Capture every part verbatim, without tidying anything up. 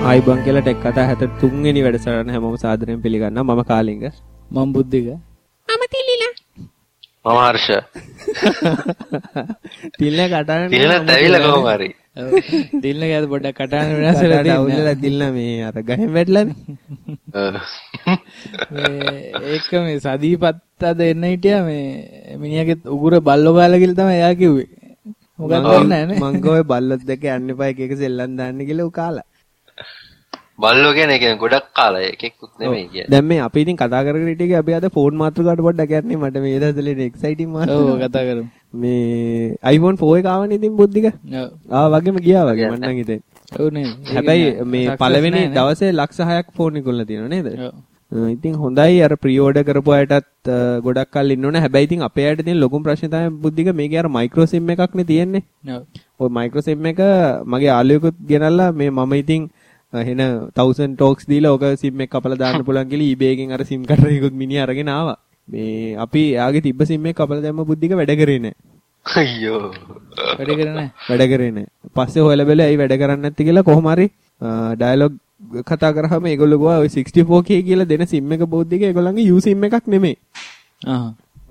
ආයිබන් කියලා ටෙක් කතා හැත්තෑ තුන් වෙනි වැඩසටහන හැමෝම සාදරයෙන් පිළිගන්නවා. මම කාලිංග. මම බුද්ධික. මම තිලිලා. මම හර්ෂ. තිල්නේ කටහඬ තිල්නේ ඇවිල්ලා කොහොම හරි. ඔව්. තිල්නේ ගියාද පොඩ්ඩක් කටහඬ වෙනස් වෙලා තියෙනවා. අවුල්ලා තිල්නා මේ අර ගහෙන් වැටලානේ. ඔව්. මේ ඒක මේ සදීපත් අද එන්න හිටියා මේ මිනිහාගේ උගුර බල්ලෝ කාලා කියලා තමයි එයා කිව්වේ. මොකක්ද දන්නේ නැහැ. මං ගෝවේ බල්ලොත් දෙක යන්න එපා එක එක සෙල්ලම් දාන්න කියලා උ කාලා. බල්ලෝ කියන්නේ කියන්නේ ගොඩක් කාලා එකෙකුත් නෙමෙයි කියන්නේ. දැන් මේ අපි ඉතින් කතා කරගෙන හිටියේ අපි අද ෆෝන් මාතෘකාවට පොඩ්ඩක් යන්නේ මට මේ දවස්වල එක්සයිටිං මාතෘකාව. ඔව් කතා කරමු. මේ iPhone four එක ආවනේ ඉතින් බුද්ධික. ඔව්. ආ වගේම ගියා වගේ මම නම් හිතේ. ඔව් නේද. හැබැයි මේ පළවෙනි දවසේ ලක්ෂ හයක් ෆෝන් එකකුල්ලා තියෙනවා නේද? ඔව්. ඉතින් හොඳයි අර ප්‍රී ඕඩර් කරපු අයටත් ගොඩක් කල් ඉන්න ඕනේ. හැබැයි ඉතින් අපේ අයට තියෙන ලොකුම ප්‍රශ්නේ තමයි බුද්ධික මේකේ අර මයික්‍රෝ සිම් එකක් නේ තියෙන්නේ. ඔව්. ඔය මයික්‍රෝ සිම් එක මගේ යාළුවෙකුත් ගෙනල්ලා මේ මම ඉතින් එහෙන thousand talks දීලා ඔක සිම් එක කපලා දාන්න පුළුවන් කියලා eBay එකෙන් අර සිම් කාඩ් එකකුත් මිනිහ අරගෙන ආවා. මේ අපි එයාගේ තිබ්බ සිම් එක කපලා දැම්ම බුද්ධික වැඩ කරේ නැහැ. අයියෝ. වැඩ කරේ නැහැ. වැඩ කරේ නැහැ. පස්සේ හොයලා බැලුවා ඇයි වැඩ කරන්නේ නැත්තේ කියලා කොහොම හරි ඩයලොග් කතා කරාම ඒගොල්ලෝ ගියා ඔය sixty-four K කියලා දෙන සිම් එක බුද්ධික ඒගොල්ලන්ගේ U සිම් එකක් නෙමෙයි. ආහ්.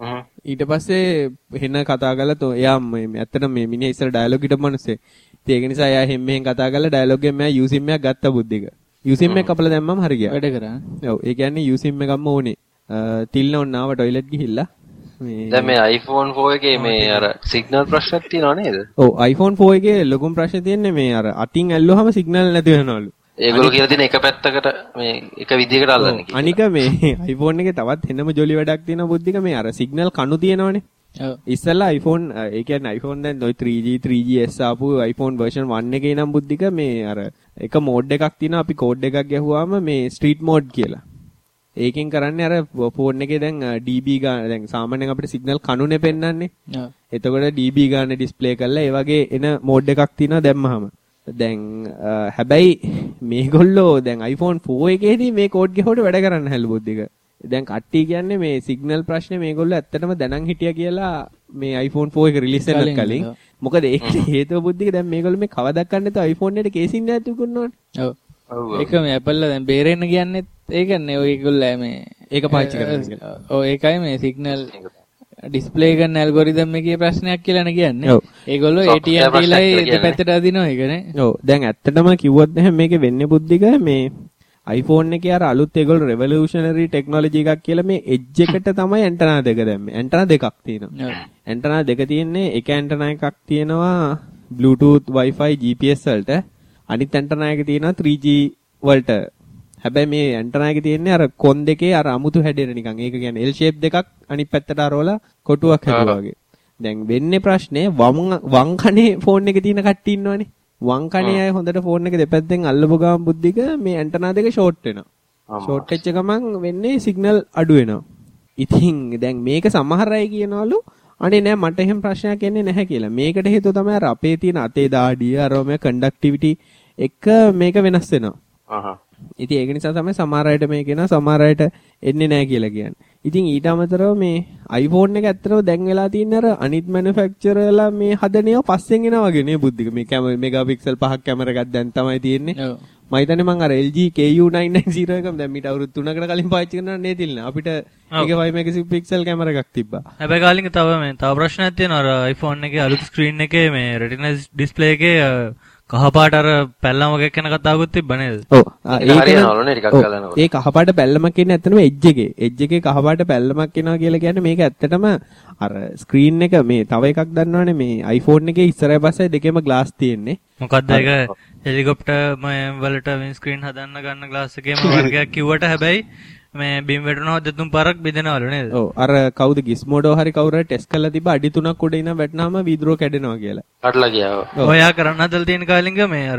ඊට පස්සේ වෙන කතා කරලා තෝ එයා මේ ඇත්තට මේ මිනිහා ඉස්සර ඩයලොග් හිටපු මිනිස්සේ. ඉතින් ඒක නිසා එයා හැම මෙහෙන් කතා කරලා ඩයලොග් එකෙන් මෙයා U සිම් එකක් ගත්තා බුද්ධික. U සිම් එක කපලා දැම්මම හරි ගියා. වැඩ කරා. ඔව් ඒ කියන්නේ U සිම් එකක්ම ඕනේ. තිල්න ඕන ආව টয়ලට් ගිහිල්ලා. මේ දැන් මේ iPhone four එකේ මේ අර සිග්නල් ප්‍රශ්නක් තියෙනව නේද? ඔව් iPhone four එකේ ලොකුම ප්‍රශ්නේ තියෙන්නේ මේ අර අතින් ඇල්ලුවාම සිග්නල් නැති වෙනවලු. ඒගොල්ලෝ කියලා තියෙන එක පැත්තකට මේ එක විදිහකට අල්ලන්නේ කියලා. අනික මේ iPhone එකේ තවත් වෙනම ජොලි වැඩක් තියෙනවා බුද්ධික මේ අර සිග්නල් කණු තියෙනවනේ. ඔව්. ඉස්සෙල්ලා iPhone ඒ කියන්නේ iPhone දැන් ඔය three G three G S ආපු iPhone version one එකේ නම් බුද්ධික මේ අර එක මෝඩ් එකක් තියෙනවා අපි කෝඩ් එකක් ගැහුවාම මේ ස්ට්‍රීට් මෝඩ් කියලා. ඒකෙන් කරන්නේ අර ෆෝන් එකේ දැන් D B ගාන දැන් සාමාන්‍යයෙන් අපිට සිග්නල් කණුනේ පෙන්වන්නේ. ඔව්. එතකොට D B ගාන ඩිස්ප්ලේ කරලා ඒ වගේ එන මෝඩ් එකක් තියෙනවා දැම්මහම. දැන් හැබැයි මේගොල්ලෝ දැන් iPhone four එකේදී මේ කෝඩ් ගෙහුවට වැඩ කරන්න හැලු බුද්ධික. දැන් කට්ටිය කියන්නේ මේ සිග්නල් ප්‍රශ්නේ මේගොල්ලෝ ඇත්තටම දැනන් හිටියා කියලා මේ iPhone four එක රිලීස් වෙන්න කලින්. මොකද ඒකේ හේතුව බුද්ධික දැන් මේගොල්ලෝ මේ කවදක් ගන්න නැතුව iPhone එකට කේසින් නැතුව කරනවනේ. ඔව්. ඔව්. ඒක මේ Apple දැන් බේරෙන්න කියන්නේ ඒකනේ ඔය ඒගොල්ලෝ මේ ඒක පාවිච්චි කරන්නේ. ඔව් ඒකයි මේ සිග්නල් ඩිස්ප්ලේ කරන ඇල්ගොරිතම් එකේ ප්‍රශ්නයක් කියලා නේ කියන්නේ. ඔව්. ඒගොල්ලෝ A T and T ලයි දෙපැත්තට අදිනවා ඒකනේ. ඔව්. දැන් ඇත්තටම කිව්වොත් එහෙනම් මේකේ වෙන්නේ බුද්ධික මේ iPhone එකේ අර අලුත් ඒගොල්ලෝ revolutionary technology එකක් කියලා මේ edge එකට තමයි ඇන්ටනා දෙක දැම්මේ. ඇන්ටනා දෙකක් තියෙනවා. ඔව්. ඇන්ටනා දෙක තියෙන්නේ එක ඇන්ටනා එකක් තියෙනවා Bluetooth Wi-Fi G P S වලට. අනිත් ඇන්ටනා එක තියෙනවා three G වලට. හැබැයි මේ ඇන්ටනා එකේ තියෙන්නේ අර කොන් දෙකේ අර අමුතු හැඩෙර නිකන්. ඒක කියන්නේ L shape දෙකක් අනිත් පැත්තට අරවලා කොටුවක් හැදුවා වගේ. දැන් වෙන්නේ ප්‍රශ්නේ වම් වම් කනේ ෆෝන් එකේ තියෙන කට්ටිය ඉන්නවනේ. වම් කනේ අය හොඳට ෆෝන් එක දෙපැත්තෙන් අල්ලපු ගමන් බුද්ධික මේ ඇන්ටනා දෙක ෂෝට් වෙනවා. ෂෝට් වෙච්ච ගමන් වෙන්නේ සිග්නල් අඩු වෙනවා. ඉතින් දැන් මේක සමහර අය කියනවලු අනේ නෑ මට එහෙම ප්‍රශ්නයක් එන්නේ නැහැ කියලා. මේකට හේතුව තමයි අර අපේ තියෙන අතේ දාඩිය අරම කන්ඩක්ටිවිටි එක මේක වෙනස් වෙනවා. අහහ. ඉතින් ඒක නිසා තමයි සමහර අයට මේක එනවා සමහර අයට එන්නේ නැහැ කියලා කියන්නේ. ඉතින් ඊට අමතරව මේ iPhone එක ඇත්තටම දැන් වෙලා තියෙන අර අනිත් මැනුෆැක්චරර්ලා මේ හදන ඒවා පස්සෙන් එනවා වගේ නේ බුද්ධික. මේ කැමරා මෙගාපික්සල් පහක් කැමරා එකක් දැන් තමයි තියෙන්නේ. ඔව්. මම හිතන්නේ මං අර L G K U nine nine zero එකම දැන් මීට අවුරුදු තුනකට කලින් පාවිච්චි කරනවා නේ තිල්න. අපිට ඒක five megapixel කැමරා එකක් තිබ්බා. හැබැයි කාලින්ක තව මේ තව ප්‍රශ්නයක් තියෙනවා අර iPhone එකේ අලුත් ස්ක්‍රීන් එකේ මේ Retina display එකේ කහපාට අර පැල්ලම වගේ කියන කතාවකුත් තිබ්බ නේද? ඔව්. ඒක හරියනවලුනේ ටිකක් ගලනකොට. ඒ කහපාට පැල්ලමක් කියන්නේ ඇත්තටම edge එකේ. edge එකේ කහපාට පැල්ලමක් එනවා කියලා කියන්නේ මේක ඇත්තටම අර ස්ක්‍රීන් එක මේ තව එකක් දන්නවනේ මේ iPhone එකේ ඉස්සරහ පස්සේ දෙකේම glass තියෙන්නේ. මොකද්ද ඒක? හෙලිකොප්ටර් වලට වින් ස්ක්‍රීන් හදන්න ගන්න glass එකේම වර්ගයක් කිව්වට හැබැයි මේ බිම් වැටුණා දෙතුන් පාරක් බෙදෙනවලු නේද? ඔව්. අර කවුද Gizmodo හරි කවුරු හරි ටෙස්ට් කරලා තිබ්බ අඩි තුනක් උඩ ඉන වැටුනාම වීදුරුව කැඩෙනවා කියලා. කඩලා ගියා. ඔයා කරන්න හදලා තියෙන කාලින්ග මේ අර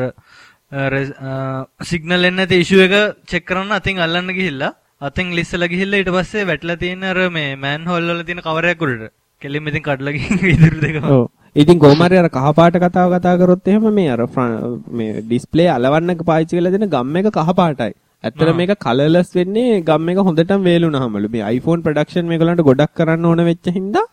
සිග්නල් එන්නේ නැති ඉෂුව එක චෙක් කරන්න අතින් අල්ලන්න ගිහිල්ලා අතින් ලිස්සලා ගිහිල්ලා ඊට පස්සේ වැටලා තියෙන අර මේ මෑන් හෝල් වල තියෙන කවරයක් උඩට කෙලින්ම ඉතින් කඩලා ගිහින් වීදුරු දෙකම. ඔව්. ඉතින් කොහොම හරි අර කහපාට කතාව කතා කරොත් එහෙම මේ අර මේ ඩිස්ප්ලේ අලවන්න පාවිච්චි කරලා දෙන ගම් එක කහපාටයි. ඇත්තට මේක කලර්ලස් වෙන්නේ ගම් එක හොඳටම වේලුණාමලු. මේ iPhone ප්‍රොඩක්ෂන් මේගොල්ලන්ට ගොඩක් කරන්න ඕන වෙච්ච හින්දා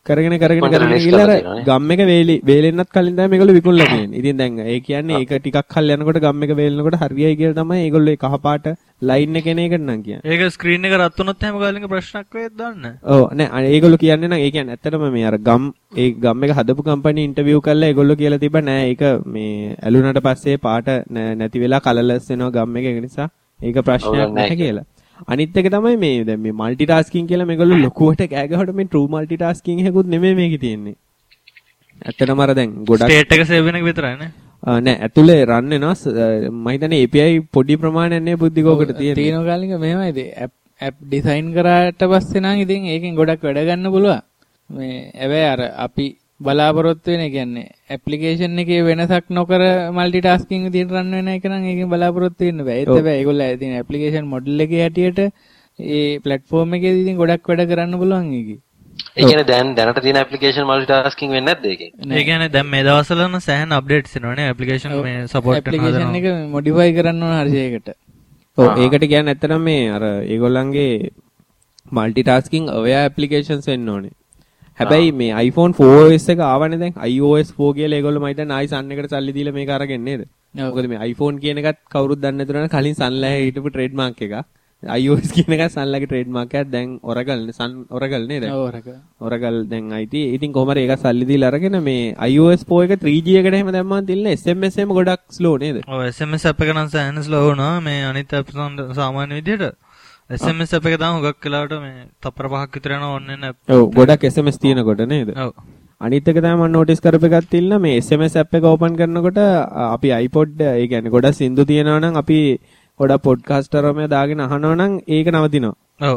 කරගෙන කරගෙන කරගෙන ගිහලා ගම් එක වේලි වේලෙන්නත් කලින් තමයි මේගොල්ලෝ විකුණලා තියෙන්නේ. ඉතින් දැන් ඒ කියන්නේ ඒක ටිකක් කල් යනකොට ගම් එක වේලනකොට හරියයි කියලා තමයි ඒගොල්ලෝ ඒ කහපාට ලයින් එක එන එකට නම් කියන්නේ. ඒක ස්ක්‍රීන් එක රත් වුණොත් හැම කාලෙක ප්‍රශ්නයක් වෙයිද දන්නේ. ඔව් නෑ ඒගොල්ලෝ කියන්නේ නම් ඒ කියන්නේ ඇත්තටම මේ අර ගම් ඒ ගම් එක හදපු කම්පැනි ඉන්ටර්විව් කරලා ඒගොල්ලෝ කියලා තිබ්බා නෑ ඒක මේ ඇලුනට පස්සේ පාට නැති වෙලා කලර්ලස් වෙනවා ගම් එක. ඒක නිසා ඒක ප්‍රශ්නයක් නැහැ කියලා. අනිත් එක තමයි මේ දැන් මේ মালටි ටාස්කින් කියලා මේගොල්ලෝ ලොකුවට කෑ ගහවට මේ ට්‍රූ মালටි ටාස්කින් එකකුත් නෙමෙයි මේකේ තියෙන්නේ. ඇත්තටම අර දැන් ගොඩක් ස්ටේට් එක සේව් වෙන එක විතරයි නේ. නෑ ඇතුලේ රන් වෙනවා මම හිතන්නේ A P I පොඩි ප්‍රමාණයක් නේ බුද්ධිකෝකට තියෙන්නේ. තියෙන කාලෙක මෙහෙමයිද ඇප් ඇප් ඩිසයින් කරාට පස්සේ නම් ඉතින් ඒකෙන් ගොඩක් වැඩ ගන්න පුළුවන්. මේ හැබැයි අර අපි බලාපොරොත්තු වෙන කියන්නේ ඇප්ලිකේෂන් එකේ වෙනසක් නොකර মালටි ටාස්කින් විදිහට රන් වෙන එක නම් ඒකෙන් බලාපොරොත්තු වෙන්න බෑ. ඒත් හැබැයි ඒගොල්ලෝ ඉතින් ඇප්ලිකේෂන් මොඩල් එකේ හැටියට ඒ ප්ලැට්ෆෝම් එකේ ඉතින් ගොඩක් වැඩ කරන්න පුළුවන් ඒකේ. ඒ කියන්නේ දැන් දැනට තියෙන ඇප්ලිකේෂන් මල්ටි ටාස්කින් වෙන්නේ නැද්ද ඒකේ? ඒ කියන්නේ දැන් මේ දවස්වල නම් සෑහෙන අප්ඩේට්ස් එනවනේ ඇප්ලිකේෂන් මේ සපෝට් කරන හදනවා. ඇප්ලිකේෂන් එක මොඩිෆයි කරන්න ඕන හරියකට. ඔව් ඒකට කියන්නේ ඇත්තටම මේ අර ඒගොල්ලන්ගේ মালටි ටාස්කින් අවයා ඇප්ලිකේෂන්ස් වෙන්න ඕනේ. හැබැයි මේ iPhone four O S එක ආවනේ දැන් i O S four කියලා ඒගොල්ලෝ මම හිතන්නේ ආයි සන් එකට සල්ලි දීලා මේක අරගෙන නේද? මොකද මේ iPhone කියන එකත් කවුරුත් දන්නේ නැතුණා කලින් සන්ලා හිටපු ට්‍රේඩ් මාක් එකක්. iOS කියන එකත් සන්ලාගේ ට්‍රේඩ් මාක් එකක් දැන් Oracle නේ සන් Oracle නේද? ඔව් Oracle. Oracle දැන් I T. ඉතින් කොහමද ඒක සල්ලි දීලා අරගෙන මේ i O S four එක three G එකට එහෙම දැම්මම තිල්ල S M S එහෙම ගොඩක් ස්ලෝ නේද? ඔව් S M S app එක නම් සෑහෙන ස්ලෝ වුණා මේ අනිත් apps සාමාන්‍ය විදිහට. S M S app එක තමයි හුඟක් වෙලාවට මේ තප්පර පහක් විතර යනවා ඕන්නේ නැහැ. ඔව් ගොඩක් S M S තියෙනකොට නේද? ඔව්. අනිත් එක තමයි මම නෝටිස් කරපු එකක් තිල්ල මේ S M S app එක ඕපන් කරනකොට අපි iPod ඒ කියන්නේ ගොඩක් සින්දු තියෙනවා නම් අපි ගොඩක් පොඩ්කාස්ටර් එකම දාගෙන අහනවා නම් ඒක නවතිනවා. ඔව්.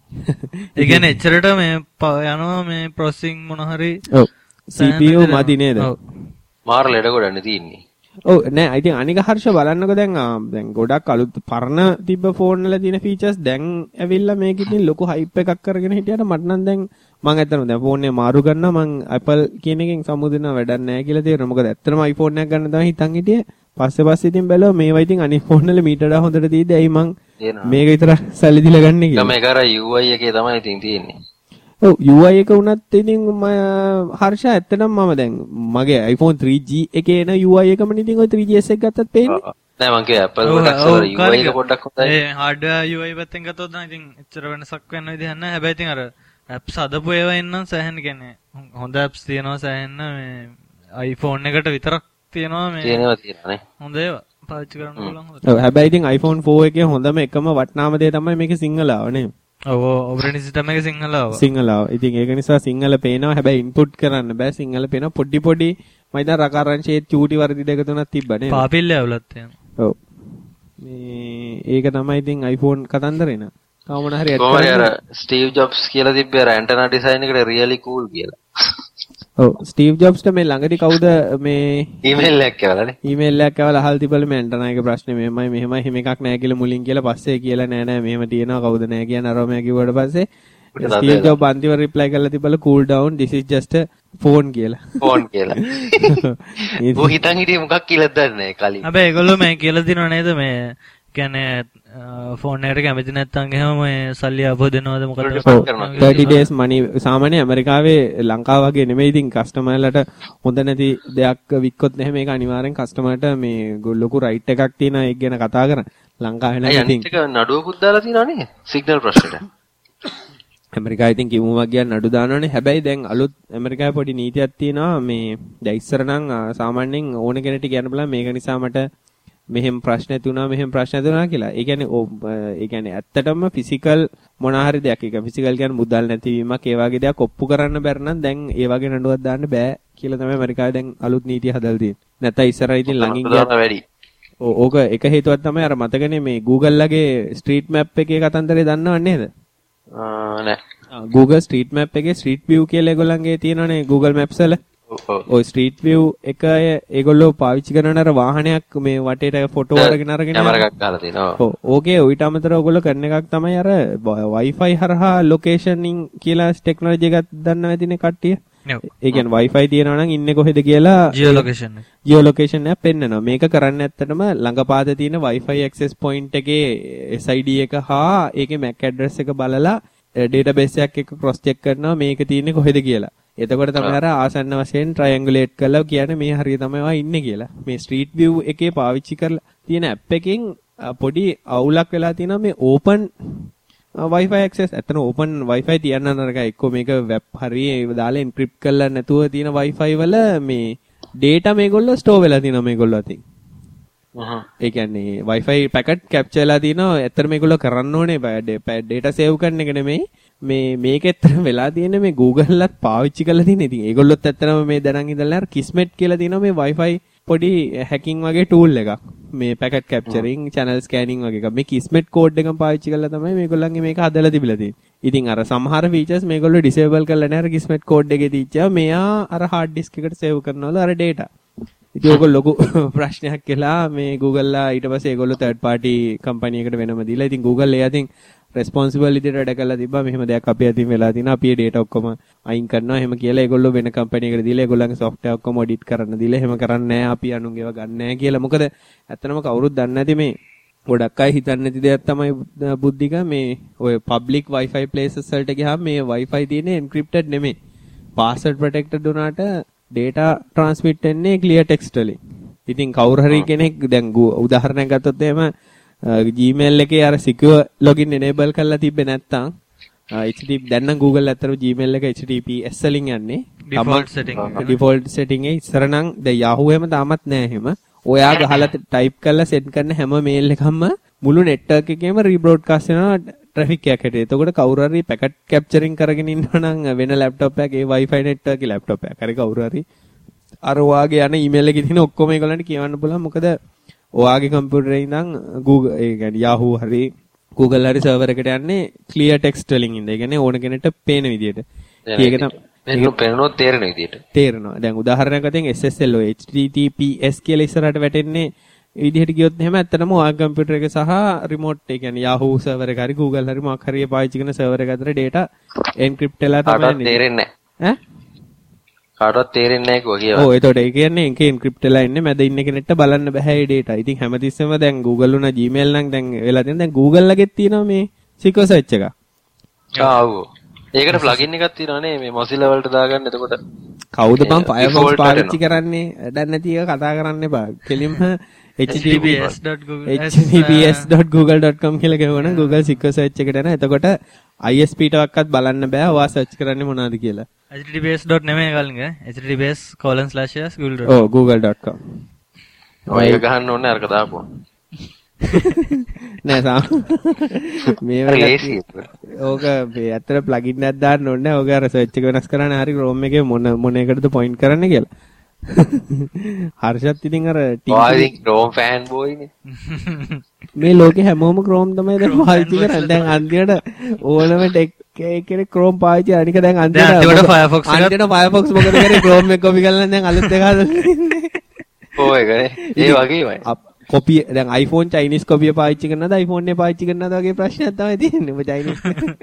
ඒ කියන්නේ එච්චරට මේ යනවා මේ ප්‍රොසෙසින් මොන හරි ඔව් C P U මදි නේද? ඔව්. මාර ලෙඩ ගොඩනේ තියෙන්නේ. ඔව් නෑ ඉතින් අනික හර්ෂ බලන්නකෝ දැන් දැන් ගොඩක් අලුත් පරණ තිබ්බ ෆෝන් වල තියෙන ෆීචර්ස් දැන් ඇවිල්ලා මේක ඉතින් ලොකු හයිප් එකක් කරගෙන හිටියට මට නම් දැන් මම ඇත්තටම දැන් ෆෝන් එක මාරු කරනවා මම Apple කියන එකෙන් සමුදිනවා වැඩක් නෑ කියලා තේරෙනවා. මොකද ඇත්තටම iPhone එකක් ගන්න තමයි හිතන් හිටියේ. පස්සේ පස්සේ ඉතින් බැලුවා මේවා ඉතින් අනිත් ෆෝන් වල මීටර හොඳට තියෙද්දි ඇයි මං මේක විතර සල්ලි දීලා ගන්න කියලා. මේක අර U I එකේ තමයි ඉතින් තියෙන්නේ. ඔව් U I එක උනත් ඉතින් මම හර්ෂ ඇත්තටම මම දැන් මගේ iPhone three G එකේ එන U I එකම ඉතින් ඔය three G S එක ගත්තත් පේන්නේ. නෑ මං කිය Apple products වල U I එක පොඩ්ඩක් හොඳයි. ඒ hardware U I පැත්තෙන් ගත්තොත් නම් ඉතින් එච්චර වෙනසක් වෙන්න විදිහක් නැහැ. හැබැයි ඉතින් අර apps හදපු ඒවා ඉන්නම් සෑහෙන කියන්නේ හොඳ apps තියෙනවා සෑහෙන මේ iPhone එකට විතරක් තියෙනවා මේ තියෙනවා තියෙනවානේ. හොඳ ඒවා පාවිච්චි කරන්න පුළුවන් හොඳට. ඔව් හැබැයි ඉතින් iPhone four එකේ හොඳම එකම වටිනාම දේ තමයි මේකේ සිංහල ආව නේ. ඔව් ඔපරේටින් සිස්ටම් එකේ සිංහල ආවා. සිංහල ආවා. ඉතින් ඒක නිසා සිංහල පේනවා. හැබැයි ඉන්පුට් කරන්න බෑ. සිංහල පේනවා පොඩි පොඩි මම ඉතින් රකාරංශයේ චූටි වර්ධි දෙක තුනක් තිබ්බා නේද? පාපිල්ල ඇවුලත් තියෙනවා. ඔව්. මේ ඒක තමයි ඉතින් iPhone කතන්දරේ න. තව මොන හරි කොහොමද අර ස්ටීව් ජොබ්ස් කියලා තිබ්බේ අර ඇන්ටනා ඩිසයින් එකට රියලි කූල් කියලා. ඔව් ස්ටීව් ජොබ්ස්ට මේ ළඟදී කවුද මේ ඊමේල් එකක් කරලානේ. ඊමේල් එකක් කරලා අහලා තිබ්බලු මේ ඇන්ටනා එක ප්‍රශ්නේ මෙහෙමයි මෙහෙමයි හිම එකක් නැහැ කියලා මුලින් කියලා පස්සේ කියලා නෑ නෑ මෙහෙම තියෙනවා කවුද නැහැ කියන අරෝමයා කිව්වට පස්සේ ස්ටීව් ජොබ් අන්තිම රිප්ලයි කරලා තිබ්බලු cool down this is just a phone කියලා. phone කියලා. ඌ හිතන් හිටියේ මොකක් කියලාද දන්නේ නැහැ කලින්. හැබැයි ඒගොල්ලෝ මේ කියලා දිනව නේද මේ කියන්නේ ෆෝන් එකට කැමති නැත්නම් එහෙම මේ සල්ලි ආපහු දෙනවද මොකද thirty days money සාමාන්‍ය ඇමරිකාවේ ලංකාව වගේ නෙමෙයි ඉතින් කස්ටමර්ලට හොඳ නැති දෙයක් වික්කොත් නැහැ මේක අනිවාර්යෙන් කස්ටමර්ට මේ ලොකු රයිට් එකක් තියෙනවා ඒක ගැන කතා කරන්න ලංකාවේ නම් ඉතින් ඒක නඩුවකුත් දාලා තියෙනවා නේ සිග්නල් ප්‍රශ්නෙට ඇමරිකාවේ ඉතින් කිව්වමක් ගියන් නඩු දානවනේ හැබැයි දැන් අලුත් ඇමරිකාවේ පොඩි නීතියක් තියෙනවා මේ දැන් ඉස්සර නම් සාමාන්‍යයෙන් ඕන කෙනෙක්ට කියන්න බලන්න මේක නිසා මට මෙහෙම ප්‍රශ්න ඇති වුණා මෙහෙම ප්‍රශ්න ඇති වුණා කියලා. ඒ කියන්නේ ඒ කියන්නේ ඇත්තටම ෆිසිකල් මොන හරි දෙයක් ඒක ෆිසිකල් කියන්නේ මුදල් නැතිවීමක් ඒ වගේ දෙයක් ඔප්පු කරන්න බැර නම් දැන් ඒ වගේ නඩුවක් දාන්න බෑ කියලා තමයි ඇමරිකාවේ දැන් අලුත් නීතිය හදලා තියෙන්නේ. නැත්නම් ඉස්සරහ ඉතින් ළඟින් ගියා වැඩි. ඕක එක හේතුවක් තමයි අර මතකනේ මේ Google ලගේ ස්ට්‍රීට් මැප් එකේ කතන්දරේ දන්නව නේද? නෑ. Google ස්ට්‍රීට් මැප් එකේ ස්ට්‍රීට් view කියලා ඒගොල්ලන්ගේ තියෙනවනේ Google Maps වල. ඔය ස්ට්‍රීට් view එක ඒගොල්ලෝ පාවිච්චි කරන අර වාහනයක් මේ වටේට ෆොටෝ අරගෙන අරගෙන කැමරා එකක් ගහලා තිනවා. ඔව්. ඕකේ ඊට අමතරව ඔයගොල්ලෝ කරන එකක් තමයි අර Wi-Fi හරහා ලොකේෂනින් කියලා ටෙක්නොලොජි එකක් දන්නව ඇතිනේ කට්ටිය. ඒ කියන්නේ Wi-Fi තියනවා නම් ඉන්නේ කොහෙද කියලා ජියෝ ලොකේෂන් එක. ජියෝ ලොකේෂන් එක පෙන්නනවා. මේක කරන්න ඇත්තටම ළඟපාත තියෙන Wi-Fi access point එකේ S I D එක හා ඒකේ M A C address එක බලලා database එකක් එක්ක cross check කරනවා මේක තියෙන්නේ කොහෙද කියලා. එතකොට තමයි අර ආසන්න වශයෙන් ට්‍රයැන්ගුලේට් කරලා කියන්නේ මේ හරිය තමයි ඔයා ඉන්නේ කියලා. මේ ස්ට්‍රීට් view එකේ පාවිච්චි කරලා තියෙන ඇප් එකෙන් පොඩි අවුලක් වෙලා තියෙනවා මේ ඕපන් Wi-Fi access. ඇත්තට ඕපන් Wi-Fi තියන්න නරකයි. එක්කෝ මේක වෙබ් හරිය දාලා එන්ක්‍රිප්ට් කරලා නැතුව තියෙන Wi-Fi වල මේ data මේගොල්ලෝ ස්ටෝර් වෙලා තියෙනවා මේගොල්ලෝ අතින්. හ්ම්. ඒ කියන්නේ Wi-Fi packet capture වෙලා තියෙනවා. ඇත්තට මේගොල්ලෝ කරන්න ඕනේ data save කරන එක නෙමෙයි. මේ මේකෙත් වෙලා තියෙන්නේ මේ Google ලත් පාවිච්චි කරලා තියෙන. ඉතින් ඒගොල්ලොත් ඇත්තටම මේ දැනන් ඉඳලා අර Kismet කියලා තියෙනවා මේ Wi-Fi පොඩි hacking වගේ tool එකක්. මේ packet capturing, channel scanning වගේ එකක්. මේ Kismet code එකම පාවිච්චි කරලා තමයි මේගොල්ලන්ගේ මේක හදලා තිබිලා තියෙන්නේ. ඉතින් අර සමහර features මේගොල්ලෝ disable කරලා නැහැ. අර Kismet code එකේ තියච්චා මෙයා අර hard disk එකට save කරනවලු අර data. ඉතින් ඕක ලොකු ප්‍රශ්නයක් කියලා මේ Google ලා ඊට පස්සේ ඒගොල්ලෝ third party company එකකට වෙනම දීලා. ඉතින් Google ඒ අතින් responsibility එක වැඩ කරලා තිබ්බා. මෙහෙම දෙයක් අපි අතින් වෙලා තිනා. අපි ඒ data ඔක්කොම අයින් කරනවා. එහෙම කියලා ඒගොල්ලෝ වෙන company එකකට දීලා ඒගොල්ලන්ගේ software ඔක්කොම audit කරන්න දීලා එහෙම කරන්නේ නැහැ. අපි අනුන්ගේව ගන්න නැහැ කියලා. මොකද ඇත්තනම කවුරුත් දන්නේ නැති මේ ගොඩක් අය හිතන්නේ නැති දෙයක් තමයි බුද්ධික මේ ඔය public wifi places වලට ගියාම මේ wifi තියෙන්නේ encrypted නෙමෙයි. password protected උනාට data transmit වෙන්නේ clear text වලින්. ඉතින් කවුරු හරි කෙනෙක් දැන් උදාහරණයක් ගත්තොත් එහෙම Gmail එකේ අර secure login enable කරලා තිබ්බේ නැත්නම් H T T P දැන් නම් Google ඇත්තටම Gmail එක H T T P S වලින් යන්නේ default setting default setting එකේ ඉස්සර නම් දැන් Yahoo එහෙම තාමත් නැහැ එහෙම. ඔයා ගහලා type කරලා send කරන හැම mail එකක්ම මුළු network එකේම rebroadcast වෙනවා traffic එකක් හැටියට. එතකොට කවුරු හරි packet capturing කරගෙන ඉන්නවා නම් වෙන laptop එකක ඒ Wi-Fi network එකේ laptop එකක් හරි කවුරු හරි අර ඔයාගේ යන email එකේ තියෙන ඔක්කොම ඒගොල්ලන්ට කියවන්න පුළුවන්. මොකද ඔයාගේ කම්පියුටරේ ඉඳන් Google ඒ කියන්නේ Yahoo හරි Google හරි server එකට යන්නේ clear text වලින් ඉඳ. ඒ කියන්නේ ඕන කෙනෙක්ට පේන විදියට. ඒක තමයි මේක පේනොත් තේරෙන විදියට. තේරෙනවා. දැන් උදාහරණයක් වශයෙන් S S L H T T P S කියලා ඉස්සරහට වැටෙන්නේ විදිහට ගියොත් එහෙම ඇත්තටම ඔයාගේ කම්පියුටර් එක සහ remote ඒ කියන්නේ Yahoo server එක හරි Google හරි මොකක් හරි පාවිච්චි කරන server එක අතර data encrypt වෙලා තමයි එන්නේ. තේරෙන්නේ නැහැ. ඈ? කාටවත් තේරෙන්නේ නැහැ කිව්වා කියලා. ඔව් එතකොට ඒ කියන්නේ ඒක encrypt වෙලා ඉන්නේ මැද ඉන්න කෙනෙක්ට බලන්න බෑ ඒ data. ඉතින් හැමතිස්සෙම දැන් Google උනා Gmail නම් දැන් වෙලා තියෙන දැන් Google ලගෙත් තියෙනවා මේ secure search එක. ආ ඔව්. ඒකට plugin එකක් තියෙනවා නේ මේ Mozilla වලට දාගන්න. එතකොට කවුද බං Firefox පාවිච්චි කරන්නේ? වැඩක් නැති එක කතා කරන්න එපා. කෙලින්ම h t t p s dot google dot com කියලා ගහවන Google secure search එකට යන. එතකොට I S P ටවත් බලන්න බෑ ඔයා search කරන්නේ මොනවද කියලා. h t t p s dot නෙමෙයි කලින්ග h t t p s colon slash google dot com. ඔව් google dot com. ඔය එක ගහන්න ඕනේ අරක දාපුවා. නෑ සාම මේ ලේසි. ඕක මේ ඇත්තට ප්ලගින් එකක් දාන්න ඕනේ නෑ. ඕක අර search එක වෙනස් කරන්න හරි Chrome එකේ මොන මොන එකටද point කරන්න කියලා. හර්ෂත් ඉතින් අර ඔය Chrome fan boy නේ. මේ ලෝකේ හැමෝම Chrome තමයි දැන් පාවිච්චි කරන්නේ. දැන් අන්තිමට ඕනම ටෙක් කෙනෙක් Chrome පාවිච්චි කරන එක දැන් අන්තිමට Firefox අන්තිමට Firefox මොකද කරේ Chrome එක copy කරලා දැන් අලුත් එක හදන්නේ. ඔය ඒකනේ. ඒ වගේමයි. copy දැන් iPhone Chinese copy පාවිච්චි කරනවද iPhone එක පාවිච්චි කරනවද වගේ ප්‍රශ්නයක් තමයි තියෙන්නේ. ඔබ Chinese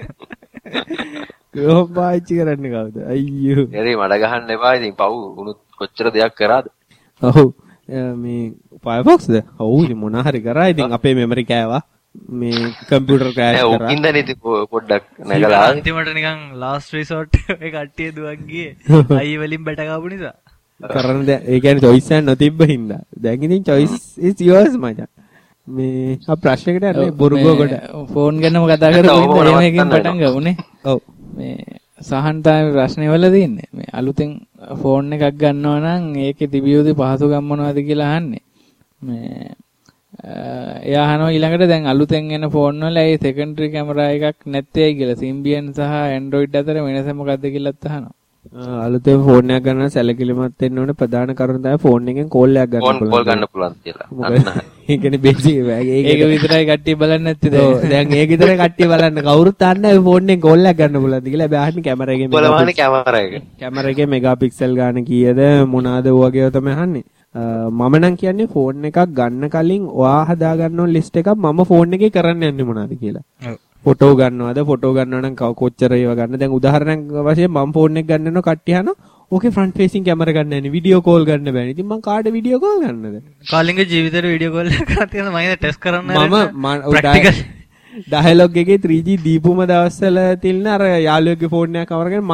Chrome පාවිච්චි කරන්නේ කවුද? අයියෝ. හරි මඩ ගහන්න එපා. ඉතින් පව් උණුත් කොච්චර දෙයක් කරාද? ඔව් මේ Firefoxද? ඔව් ඉතින් මොන හරි කරා. ඉතින් අපේ memory කෑවා. මේ කම්පියුටර් ක්‍රෑෂ් කරා. ඔව් ඉඳන් ඉතින් පොඩ්ඩක් නැගලා අන්තිමට නිකන් last resort ඒ කට්ටිය දුවක් ගියේ. අයි වලින් බැට ගාපු නිසා. කරන්න දැන් ඒ කියන්නේ choice එක නොතිබ්බ හින්දා. දැන් ඉතින් choice is yours මචං. මේ අප ප්‍රශ්නයකට යන්නේ බොරුගෝ කොට. ෆෝන් ගැනම කතා කරපු ඉතින් මේකෙන් පටන් ගමුනේ. ඔව්. මේ සහන් තමයි ප්‍රශ්නේ වල තියෙන්නේ. මේ අලුතෙන් ෆෝන් එකක් ගන්නවා නම් ඒකේ තිබිය යුතු පහසුකම් මොනවද කියලා අහන්නේ. මේ එයා අහනවා ඊළඟට දැන් අලුතෙන් එන ෆෝන් වල ඒ සෙකන්ඩරි කැමරා එකක් නැත්තේ කියලා Symbian සහ Android අතර වෙනස මොකක්ද කියලාත් අහනවා. අලුතෙන් ෆෝන් එකක් ගන්න සැලකිලිමත් වෙන්න ඕනේ. ප්‍රධාන කරුණ තමයි ෆෝන් එකෙන් කෝල් එකක් ගන්න පුළුවන්. කෝල් ගන්න පුළුවන් කියලා. ඒ කියන්නේ බේසික් ඒක විතරයි කට්ටිය බලන්නේ නැත්තේ දැන්. දැන් ඒක විතරයි කට්ටිය බලන්න. කවුරුත් දන්නේ නැහැ ෆෝන් එකෙන් කෝල් එකක් ගන්න පුළුවන්ද කියලා. හැබැයි අහන්නේ කැමරා එකේ බලවන්නේ කැමරා එක. කැමරා එකේ මෙගාපික්සල් ගාන කීයද මොනවාද වගේ තමයි අහන්නේ. මම නම් කියන්නේ ෆෝන් එකක් ගන්න කලින් ඔයා හදා ගන්න ඕන ලිස්ට් එකක් මම ෆෝන් එකේ කරන්න යන්නේ මොනවද කියලා. ඔව්. ෆොටෝ ගන්නවද ෆොටෝ ගන්නවා නම් කොච්චර ඒවා ගන්න. දැන් උදාහරණයක් වශයෙන් මම ෆෝන් එක ගන්න යනවා කට්ටිය අහනවා ඕකේ ෆ්‍රන්ට් ෆේසින් කැමරා ගන්න නැහැ නේ වීඩියෝ කෝල් ගන්න බෑනේ. ඉතින් මං කාට වීඩියෝ කෝල් ගන්නද? කාලින්ග ජීවිතේට වීඩියෝ කෝල් එකක් කරලා තියෙනවා මම ටෙස්ට් කරන්න මම ප්‍රැක්ටිකල් ඩයලොග් එකේ three G දීපුම දවස්වල තිල්න අර යාළුවෙක්ගේ ෆෝන් එකක් අරගෙන මාත්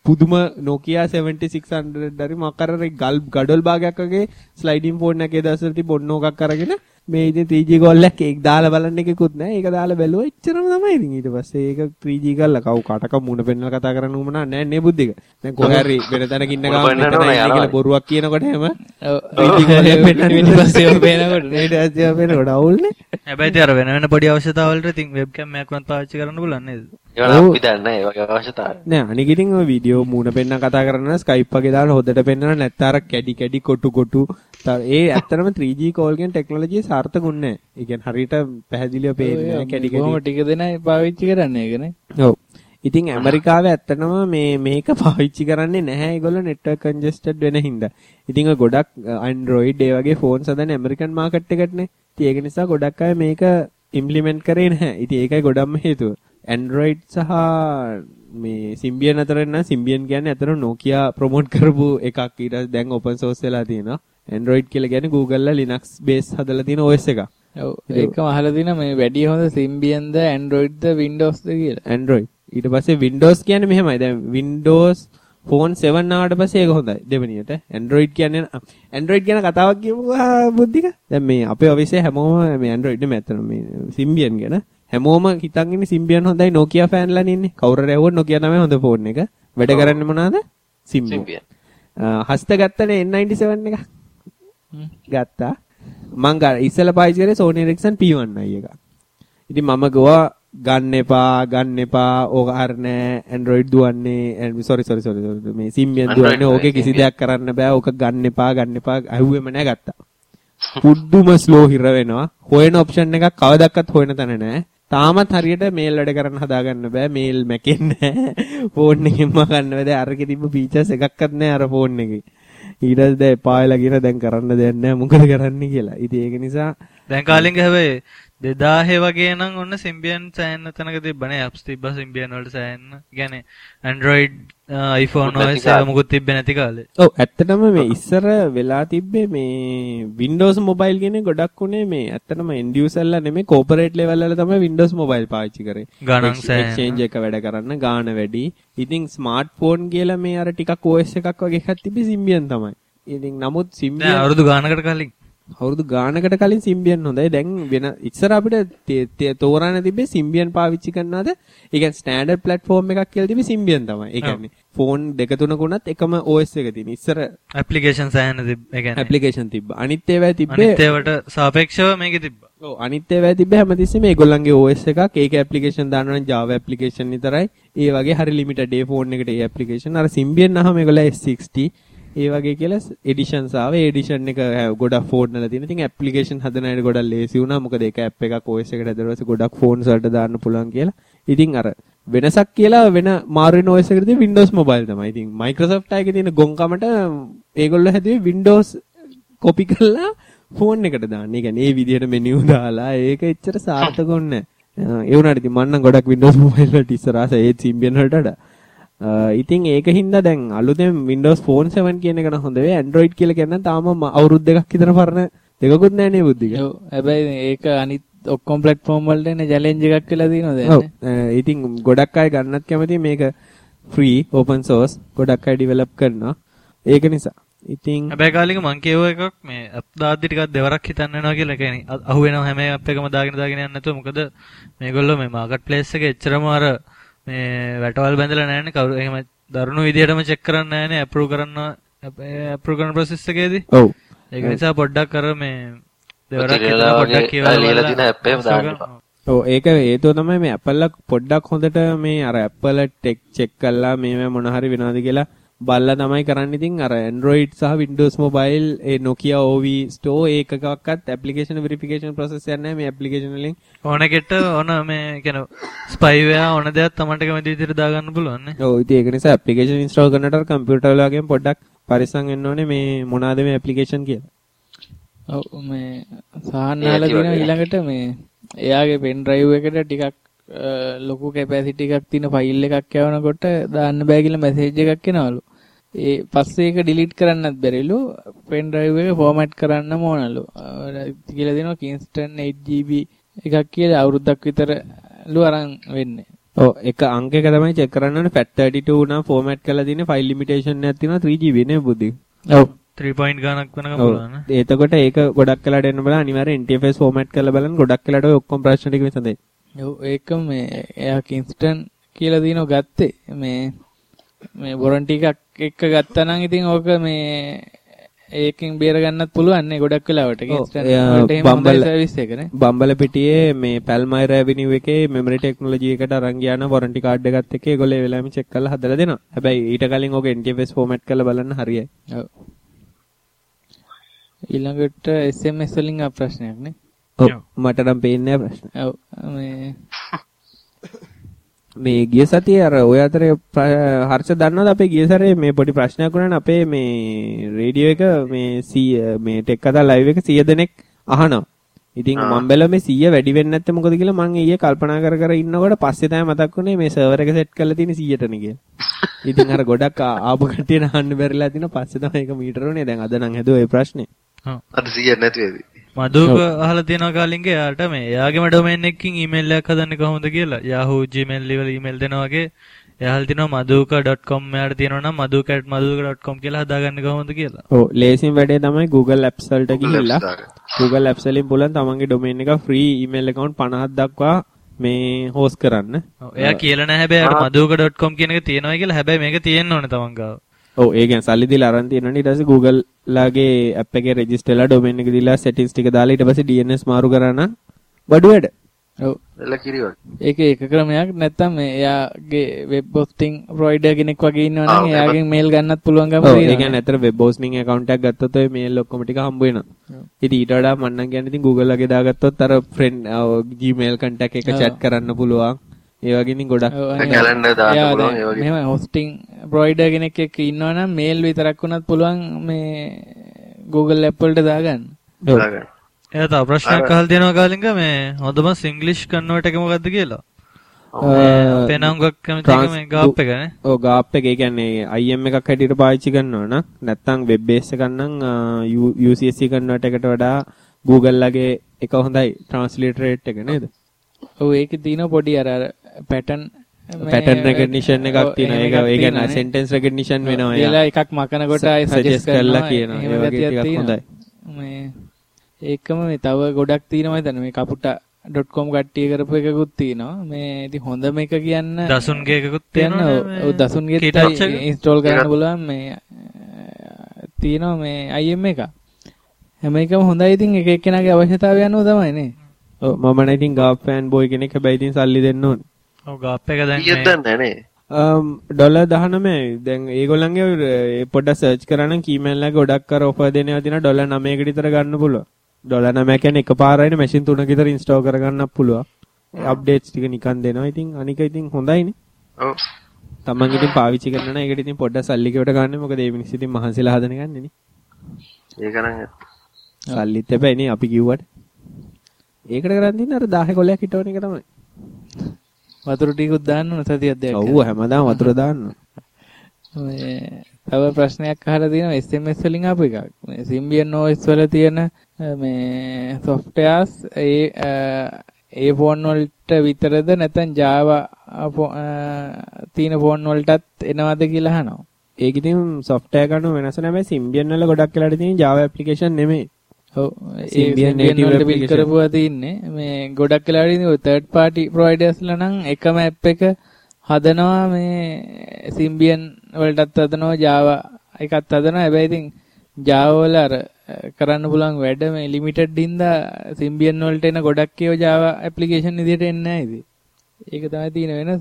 පුදුම Nokia seventy-six hundred හරි මොකක් හරි ගල් ගඩොල් භාගයක් වගේ ස්ලයිඩින් ෆෝන් එකේ දැසල් තිබ්බ ඔන්න ඔකක් අරගෙන මේ ඉතින් three G call එකක් ඒක දාලා බලන්න එකකුත් නැහැ. ඒක දාලා බැලුවා එච්චරම තමයි. ඉතින් ඊට පස්සේ ඒක three G කරලා කවු කටක මුණ පෙන්නලා කතා කරන්න උවමනා නැහැ නේ බුද්ධික. දැන් කොහේ හරි වෙන තැනක ඉන්න ගමන් මෙතන ඉන්නේ කියලා බොරුවක් කියනකොට එහෙම three G call එක පෙන්නන්න ඊට පස්සේ ඔය පේනකොට ඊට පස්සේ ඔය පේනකොට අවුල්නේ. හැබැයි ඉතින් අර වෙන වෙන පොඩි අවශ්‍යතාවල් වලට ඉතින් වෙබ්කැම් එකක් වත් පාවිච්චි කරන්න පුළුවන් නේද? ඒවා අපි දන්නේ නැහැ ඒ වගේ අවශ්‍යතාවය. නෑ අනික ඉතින් ඔය වීඩියෝ මූණ පෙන්න කතා කරනවා Skype වගේ දාලා හොදට පෙන්නන නැත්නම් අර කැඩි කැඩි කොටු කොටු ඒ ඇත්තටම three G call කියන ටෙක්නොලොජිය සාර්ථකුන්නේ නැහැ. ඒ කියන්නේ හරියට පැහැදිලිව පේන්නේ නැහැ කැඩි කැඩි. කොහොම ටික දෙනයි පාවිච්චි කරන්නේ ඒකනේ. ඔව්. ඉතින් ඇමරිකාවේ ඇත්තටම මේ මේක පාවිච්චි කරන්නේ නැහැ ඒගොල්ලෝ network congested වෙන හින්දා. ඉතින් ඔය ගොඩක් Android ඒ වගේ phones හදන American market එකටනේ. ඉතින් ඒක නිසා ගොඩක් අය මේක implement කරේ නැහැ. ඉතින් ඒකයි ගොඩක්ම හේතුව. Android සහ මේ Symbian අතර නම් Symbian කියන්නේ අතන Nokia promote කරපු එකක්. ඊට පස්සේ දැන් open source වෙලා තියෙනවා. Android කියලා කියන්නේ Google ලා Linux base හදලා තියෙන O S එකක්. ඔව් ඒකම අහලා තියෙනවා මේ වැඩි හොඳ Symbian ද Android ද Windows ද කියලා. Android. ඊට පස්සේ Windows කියන්නේ මෙහෙමයි. දැන් Windows Phone seven ආවට පස්සේ ඒක හොඳයි. දෙවෙනියට Android කියන්නේ Android කියන කතාවක් කියමුකෝ බුද්ධික. දැන් මේ අපේ ඔෆිස් එකේ හැමෝම මේ Android නෙමෙයි අතන මේ Symbian ගැන හැමෝම හිතන් ඉන්නේ Symbian හොඳයි Nokia fan ලානේ ඉන්නේ. කවුරු හරි ඇහුවොත් Nokia තමයි හොඳ ෆෝන් එක. වැඩ කරන්නේ මොනවාද? Symbian. හස්ත ගත්තනේ N ninety-seven එක. ගත්තා. මං ඉස්සෙල්ලා පාවිච්චි කරේ Sony Ericsson P one i එක. ඉතින් මම ගෝවා ගන්න එපා ගන්න එපා ඕක හරිනේ Android දුවන්නේ sorry sorry sorry මේ Symbian දුවන්නේ ඕකේ කිසි දෙයක් කරන්න බෑ ඕක ගන්න එපා ගන්න එපා අහුවෙම නෑ ගත්තා. පුදුම ස්ලෝ හිර වෙනවා. හොයන ඔප්ෂන් එකක් කවදාවත් හොයන තැන නෑ. තාමත් හරියට මේල් වැඩ කරන්න හදාගන්න බෑ. මේල් මැකෙන්නේ නෑ. ෆෝන් එකෙන්ම ගන්න බෑ. දැන් අරකේ තිබ්බ ෆීචර්ස් එකක්වත් නෑ අර ෆෝන් එකේ. ඊට පස්සේ දැන් එපායලා කියන දැන් කරන්න දෙයක් නෑ මොකද කරන්නේ කියලා. ඉතින් ඒක නිසා දැන් කාලෙන් හැබැයි දෙදාහේ වගේ නම් ඔන්න Symbian සෑහෙන තැනක තිබ්බනේ apps තිබ්බා Symbian වලට සෑහෙන. කියන්නේ Android iPhone O S එක මොකුත් තිබ්බේ නැති කාලේ. ඔව් ඇත්තටම මේ ඉස්සර වෙලා තිබ්බේ මේ Windows mobile කියන්නේ ගොඩක් උනේ මේ ඇත්තටම end user ලා නෙමෙයි corporate level වල තමයි Windows mobile පාවිච්චි කරේ. ගණන් සෑහෙන exchange එක වැඩ කරන්න ගාණ වැඩි. ඉතින් smartphone කියලා මේ අර ටිකක් O S එකක් වගේ එකක් තිබ්බේ Symbian තමයි. ඉතින් නමුත් Symbian නෑ අවුරුදු ගානකට කලින් අවුරුදු ගානකට කලින් Symbian හොඳයි. දැන් වෙන ඉස්සර අපිට තෝරන්න තිබ්බේ Symbian පාවිච්චි කරනවාද? ඒ කියන්නේ ස්ටෑන්ඩඩ් ප්ලැට්ෆෝම් එකක් කියලා තිබ්බේ Symbian තමයි. ඒ කියන්නේ ෆෝන් දෙක තුනක උනත් එකම O S එක තියෙන. ඉස්සර ඇප්ලිකේෂන් සෑහෙන තිබ්බ. ඒ කියන්නේ ඇප්ලිකේෂන් තිබ්බා. අනිත් ඒවා තිබ්බේ අනිත් ඒවාට සාපේක්ෂව මේකේ තිබ්බා. ඔව් අනිත් ඒවා තිබ්බේ හැමතිස්සෙම මේගොල්ලන්ගේ O S එකක්. ඒක ඇප්ලිකේෂන් දානවා නම් Java ඇප්ලිකේෂන් විතරයි. ඒ වගේ හරි ලිමිටඩ් ඒ ෆෝන් එකට ඒ ඇප්ලිකේෂන්. අර Symbian අහම මේගොල්ලෝ S sixty ඒ වගේ කියලා එඩිෂන්ස් ආවේ. එඩිෂන් එක ගොඩක් ෆෝන් වල තියෙන. ඉතින් ඇප්ලිකේෂන් හදන අයට ගොඩක් ලේසි වුණා. මොකද ඒක ඇප් එකක් O S එකට ඇදලා පස්සේ ගොඩක් ෆෝන්ස් වලට දාන්න පුළුවන් කියලා. ඉතින් අර වෙනසක් කියලා වෙන මාරු වෙන O S එකට තියෙන Windows Mobile තමයි. ඉතින් Microsoft එකේ තියෙන ගොංකමට ඒගොල්ලෝ හැදුවේ Windows copy කරලා ෆෝන් එකට දාන්න. ඒ කියන්නේ ඒ විදිහට මෙනියු දාලා ඒක එච්චර සාර්ථකුන්නේ නැහැ. ඒ වුණාට ඉතින් මම නම් ගොඩක් Windows Mobile වලට ඉස්සරහට ඒ Symbian වලට වඩා ඉතින් ඒකින්ද දැන් අලුතෙන් Windows Phone seven කියන එක නම් හොඳ වෙයි. Android කියලා කියන්නේ තාම අවුරුදු දෙකක් විතර පරණ දෙකකුත් නැහැ නේ බුද්ධික. ඔව්. හැබැයි ඒක අනිත් ඔක්කොම platform වලට එන challenge එකක් කියලා තියෙනවා දැන්. ඔව්. ඉතින් ගොඩක් අය ගන්නත් කැමති මේක free open source ගොඩක් අය develop කරනවා. ඒක නිසා. ඉතින් හැබැයි කාලෙක මං කියව එකක් මේ app දාද්දි ටිකක් දෙවරක් හිතන්න වෙනවා කියලා. ඒ කියන්නේ අහු වෙනවා හැම app එකම දාගෙන දාගෙන යන්න නැතුව. මොකද මේගොල්ලෝ මේ market place එකේ එච්චරම අර මේ වැටවල් බැඳලා නැහැනේ කවුරු එහෙම දරුණු විදියටම චෙක් කරන්නේ නැහැනේ අප්‍රූව් කරන්න අප්‍රූව් කරන process එකේදී. ඔව්. ඒක නිසා පොඩ්ඩක් අර මේ දෙවරක් හිතලා පොඩ්ඩක් කියවලා ලියලා දින ඇප් එකම දාන්න. ඔව් ඒක හේතුව තමයි මේ Apple ලා පොඩ්ඩක් හොඳට මේ අර Apple ටෙක් චෙක් කරලා මේ මොන හරි වෙනවද කියලා බලලා තමයි කරන්නේ. ඉතින් අර Android සහ Windows Mobile ඒ Nokia O V Store ඒකකවත් application verification process එකක් නැහැ. මේ application වලින් ඕන කෙට ඕන මේ කියන spyware ඕන දෙයක් තමන්ට කැමති විදිහට දාගන්න පුළුවන් නේ. ඔව් ඉතින් ඒක නිසා application install කරනකොට computer වල වගේම පොඩ්ඩක් පරිස්සම් වෙන්න ඕනේ මේ මොනවාද මේ application කියලා. ඔව් මේ සාහනාලා දින ඊළඟට මේ එයාගේ pen drive එකට ටිකක් ලොකු capacity එකක් තියෙන ෆයිල් එකක් යවනකොට දාන්න බෑ කියලා message එකක් එනවලු. ඒ පස්සේ ඒක delete කරන්නත් බැරිලු. pen drive එක format කරන්නම ඕනලු. කියලා දෙනවා Kingston eight G B එකක් කියලා අවුරුද්දක් විතරලු අරන් වෙන්නේ. ඔව් එක අංකයක තමයි චෙක් කරන්න ඕනේ ෆැට් thirty two නම් ෆෝමැට් කරලා තියෙන්නේ ෆයිල් ලිමිටේෂන් එකක් තියෙනවා three G B නේ බුද්ධි. ඔව් three point ගණක් වෙනකම් බලන්න. එතකොට ඒක ගොඩක් වෙලාට එන්න බලා අනිවාර්යෙන් N T F S format කරලා බලන්න ගොඩක් වෙලාට ඔය ඔක්කොම ප්‍රශ්න ටික විසඳෙයි. ඔව් ඒක මේ එයා කින්ස්ටන් කියලා දිනව ගත්තේ මේ මේ වොරන්ටි එකක් එක්ක ගත්තා නම් ඉතින් ඕක මේ ඒකෙන් බේර ගන්නත් පුළුවන් නේ ගොඩක් වෙලාවට කින්ස්ටන් වලට එහෙම හොඳ සර්විස් එක නේ. බම්බල පිටියේ මේ පැල්මයිරා ඇවිනියු එකේ මෙමරි ටෙක්නොලොජි එකට අරන් ගියා නම් වොරන්ටි කාඩ් එකත් එක්ක ඒගොල්ලෝ ඒ වෙලාවෙම චෙක් කරලා හදලා දෙනවා. හැබැයි ඊට කලින් ඕක N T F S format කරලා බලන්න හරියයි. ඔව්. ඊළඟට S M S වලින් ආ ප්‍රශ්නයක් නේ. ඔව් මට නම් පේන්නේ නැහැ ප්‍රශ්න. ඔව් මේ මේ ගිය සතියේ අර ඔය අතරේ හර්ෂ දන්නවද අපේ ගිය සැරේ මේ පොඩි ප්‍රශ්නයක් වුණානේ අපේ මේ රේඩියෝ එක මේ මේ ටෙක් කතා ලයිව් එක සිය දෙනෙක් අහනවා. ඉතින් මම බැලුවා මේ සිය වැඩි වෙන්නේ නැත්තේ මොකද කියලා මම ඊයේ කල්පනා කර කර ඉන්නකොට පස්සේ තමයි මතක් වුණේ මේ සර්වර් එක සෙට් කරලා තියෙන්නේ සියයටනේ කියලා. ඉතින් අර ගොඩක් ආපු කට්ටිය නහන්න බැරිලා තිනවා පස්සේ තමයි ඒක මීටර උනේ. දැන් අද නම් හැදුවා ඒ ප්‍රශ්නේ. හා අද සිය නැති වේවි. මදුක අහලා තියෙනවා කාලින්ගේ යාට මේ එයාගේම ඩොමේන් එකකින් ඊමේල් එකක් හදන්නේ කොහොමද කියලා. Yahoo Gmail වල ඊමේල් දෙනවා වගේ එයාලා තිනවා maduka dot com එයාට තියෙනවා නම් maduka at maduka dot com කියලා හදාගන්නේ කොහොමද කියලා. ඔව් ලේසිම වැඩේ තමයි Google Apps වලට ගිහිල්ලා Google Apps වලින් බලන් තමන්ගේ ඩොමේන් එක ෆ්‍රී ඊමේල් account පනහක් දක්වා මේ හොස්ට් කරන්න. ඔව් එයා කියලා නැහැ හැබැයි අර maduka dot com කියන එක තියෙනවා කියලා. හැබැයි මේක තියෙන්න ඕනේ තමන් ගාව. ඔව් ඒ කියන්නේ සල්ලි දීලා අරන් තියෙනවනේ ඊට පස්සේ Google ලාගේ app එකේ register වෙලා domain එක දීලා settings ටික දාලා ඊට පස්සේ D N S මාරු කරා නම් බඩු වැඩ. ඔව් එල කිරිවක්. ඒක එක ක්‍රමයක් නැත්තම් මේ එයාගේ web hosting provider කෙනෙක් වගේ ඉන්නවා නම් එයාගෙන් mail ගන්නත් පුළුවන් ගම තියෙනවා. ඔව් ඒ කියන්නේ අතර web hosting account එකක් ගත්තොත් ඔය mail ඔක්කොම ටික හම්බ වෙනවා. ඉතින් ඊට වඩා මම නම් කියන්නේ ඉතින් Google ලාගේ දාගත්තොත් අර friend Gmail contact එක chat කරන්න පුළුවන්. ඒ වගේ ඉතින් ගොඩක් කැලෙන්ඩර් දාන්න පුළුවන් ඒ වගේ. මෙහෙම hosting provider කෙනෙක් එක්ක ඉන්නවා නම් mail විතරක් වුණත් පුළුවන් මේ Google app වලට දාගන්න. දාගන්න. එයා තව ප්‍රශ්නයක් අහලා දෙනවා කාලින්ග මේ හොඳම English convert එක මොකද්ද කියලා. අපේ නම් ගොක් කැමති එක මේ ගාප් එක නේ. ඔව් ගාප් එක ඒ කියන්නේ I M එකක් හැටියට පාවිච්චි කරනවා නම් නැත්නම් web base එකක් නම් U C S C convert එකට වඩා Google ලගේ එක හොඳයි translate rate එක නේද? ඔව් ඒකේ තියෙන පොඩි අර pattern pattern recognition එකක් තියෙනවා. ඒක ඒ කියන්නේ sentence recognition වෙනවා. ඒලා එකක් මකනකොට ආයෙ suggest කරලා කියනවා. ඒ වගේ ටිකක් හොඳයි. මේ ඒකම මේ තව ගොඩක් තියෙනවා හිතන්න මේ කපුටා dot com කට්ටිය කරපු එකකුත් තියෙනවා. මේ ඉතින් හොඳම එක කියන්න දසුන්ගේ එකකුත් තියෙනවා. ඔව් දසුන්ගේ install කරන්න පුළුවන් මේ තියෙනවා මේ I M එක. හැම එකම හොඳයි. ඉතින් එක එක්කෙනාගේ අවශ්‍යතාවය අනුව තමයි නේ. ඔව් මම නම් ඉතින් ගාප් ෆෑන් බොයි කෙනෙක් හැබැයි ඉතින් සල්ලි දෙන්න ඕනේ. ඔව් ගාප් එක දැන් කීයද දන්නේ නැහැ නේ. ඩොලර් දහනවයි. දැන් ඒගොල්ලන්ගේ පොඩ්ඩක් සර්ච් කරා නම් කීමේල් එකේ ගොඩක් කර ඔෆර් දෙනවා තියෙනවා ඩොලර් නවයකට විතර ගන්න පුළුවන්. ඩොලර් නවය කියන්නේ එකපාරයිනේ මැෂින් තුනක විතර ඉන්ස්ටෝල් කරගන්නත් පුළුවන්. අප්ඩේට්ස් ටික නිකන් දෙනවා. ඉතින් අනික ඉතින් හොඳයිනේ. ඔව්. තමන් ඉතින් පාවිච්චි කරනවා නම් ඒකට ඉතින් පොඩ්ඩක් සල්ලි කෙවට ගන්න. මොකද ඒ මිනිස්සු ඉතින් මහන්සිලා හදන ගන්නේ නේ. ඒක නම් සල්ලිත් එපැයි නේ අපි කිව්වට. ඒකට කරන් දින්න අර දහය කොලයක් හිටවන එක තමයි. වතුර ටිකකුත් දාන්න ඕන සතියක් දෙකක්. ඔව් හැමදාම වතුර දාන්න. මේ තව ප්‍රශ්නයක් අහලා තියෙනවා S M S වලින් ආපු එකක්. මේ Symbian O S වල තියෙන මේ softwares ඒ ඒ ෆෝන් වලට විතරද නැත්නම් Java තියෙන ෆෝන් වලටත් එනවද කියලා අහනවා. ඒක ඉතින් software ගන්න වෙනස නැහැ. Symbian වල ගොඩක් වෙලාට තියෙන Java application නෙමෙයි. ඔව් Symbian native application කරපුවා තින්නේ මේ ගොඩක් වෙලාවට ඉතින් ඔය third party providers ලා නම් එකම app එක හදනවා මේ Symbian වලටත් හදනවා Java එකත් හදනවා. හැබැයි ඉතින් Java වල අර කරන්න පුළුවන් වැඩ මේ limited දින්දා Symbian වලට එන ගොඩක් ඒවා Java application විදිහට එන්නේ නැහැ ඉතින්. ඒක තමයි තියෙන වෙනස.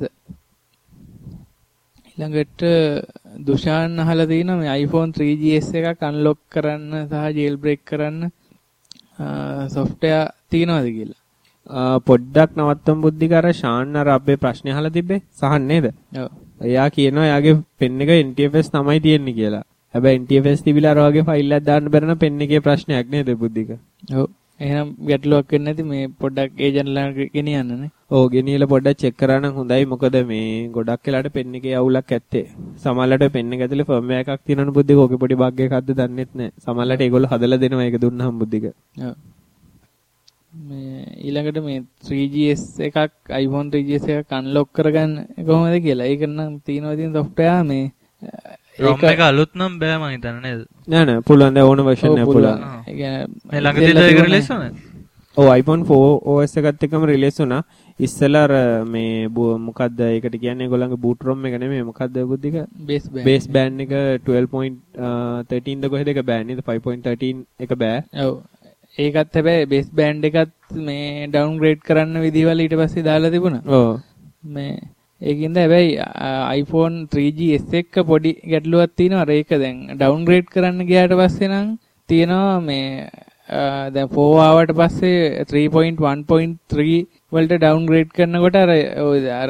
ඊළඟට දුෂාන් අහලා තියෙනවා මේ iPhone three G S එකක් unlock කරන්න සහ jailbreak කරන්න software තියනවාද කියලා. පොඩ්ඩක් නවත්තමු බුද්ධික අර ෂාන් අර අපේ ප්‍රශ්නේ අහලා තිබ්බේ සහන් නේද? ඔව්. එයා කියනවා එයාගේ පෙන් එක N T F S තමයි තියෙන්නේ කියලා. හැබැයි N T F S තිබිලා අර වගේ ෆයිල් එකක් දාන්න බැරි නම් පෙන් එකේ ප්‍රශ්නයක් නේද බුද්ධික? ඔව්. එහෙනම් ගැටලුවක් වෙන්නේ නැති මේ පොඩ්ඩක් ඒජන්ට් ලා ගෙනියන්න නේ. ඔව් ගෙනියලා පොඩ්ඩක් චෙක් කරා නම් හොඳයි. මොකද මේ ගොඩක් වෙලාට පෙන් එකේ අවුලක් ඇත්තේ. සමහරවිට පෙන් එක ඇතුලේ ෆර්ම්වෙයාර් එකක් තියෙනවනේ බුද්ධික. ඕකේ පොඩි බග් එකක්ද දන්නෙත් නැහැ. සමහරවිට ඒගොල්ලෝ හදලා දෙනවා ඒක දුන්නාම බුද්ධික. ඔව්. මේ ඊළඟට මේ three G S එකක් iPhone three G S එකක් අන්ලොක් කරගන්න කොහොමද කියලා. ඒක නම් තියෙනවා ඉතින් software මේ ROM එක අලුත් නම් බෑ මම හිතන්නේ නේද? නෑ නෑ පුළුවන් දැන් ඕන version එක පුළුවන්. ඒ කියන්නේ මේ ළඟදී ඒක රිලීස් වුණා. ඔව් iPhone four O S එකත් එක්කම රිලීස් වුණා. ඉස්සෙල්ලා මේ මොකද්ද ඒකට කියන්නේ ඒගොල්ලන්ගේ boot ROM එක නෙමෙයි මොකද්ද බුද්ධික base band base band එක twelve point thirteen ද කොහෙද එක බෑ නේද five point thirteen එක බෑ. ඔව් ඒකත් හැබැයි base band එකත් මේ downgrade කරන්න විදිහවල ඊට පස්සේ දාලා තිබුණා. ඔව් මේ ඒකින්ද හැබැයි iPhone three G S එක පොඩි ගැටලුවක් තියෙනවා. අර ඒක දැන් downgrade කරන්න ගියාට පස්සේ නම් තියෙනවා මේ දැන් four ආවට පස්සේ three point one point three වලට downgrade කරනකොට අර අර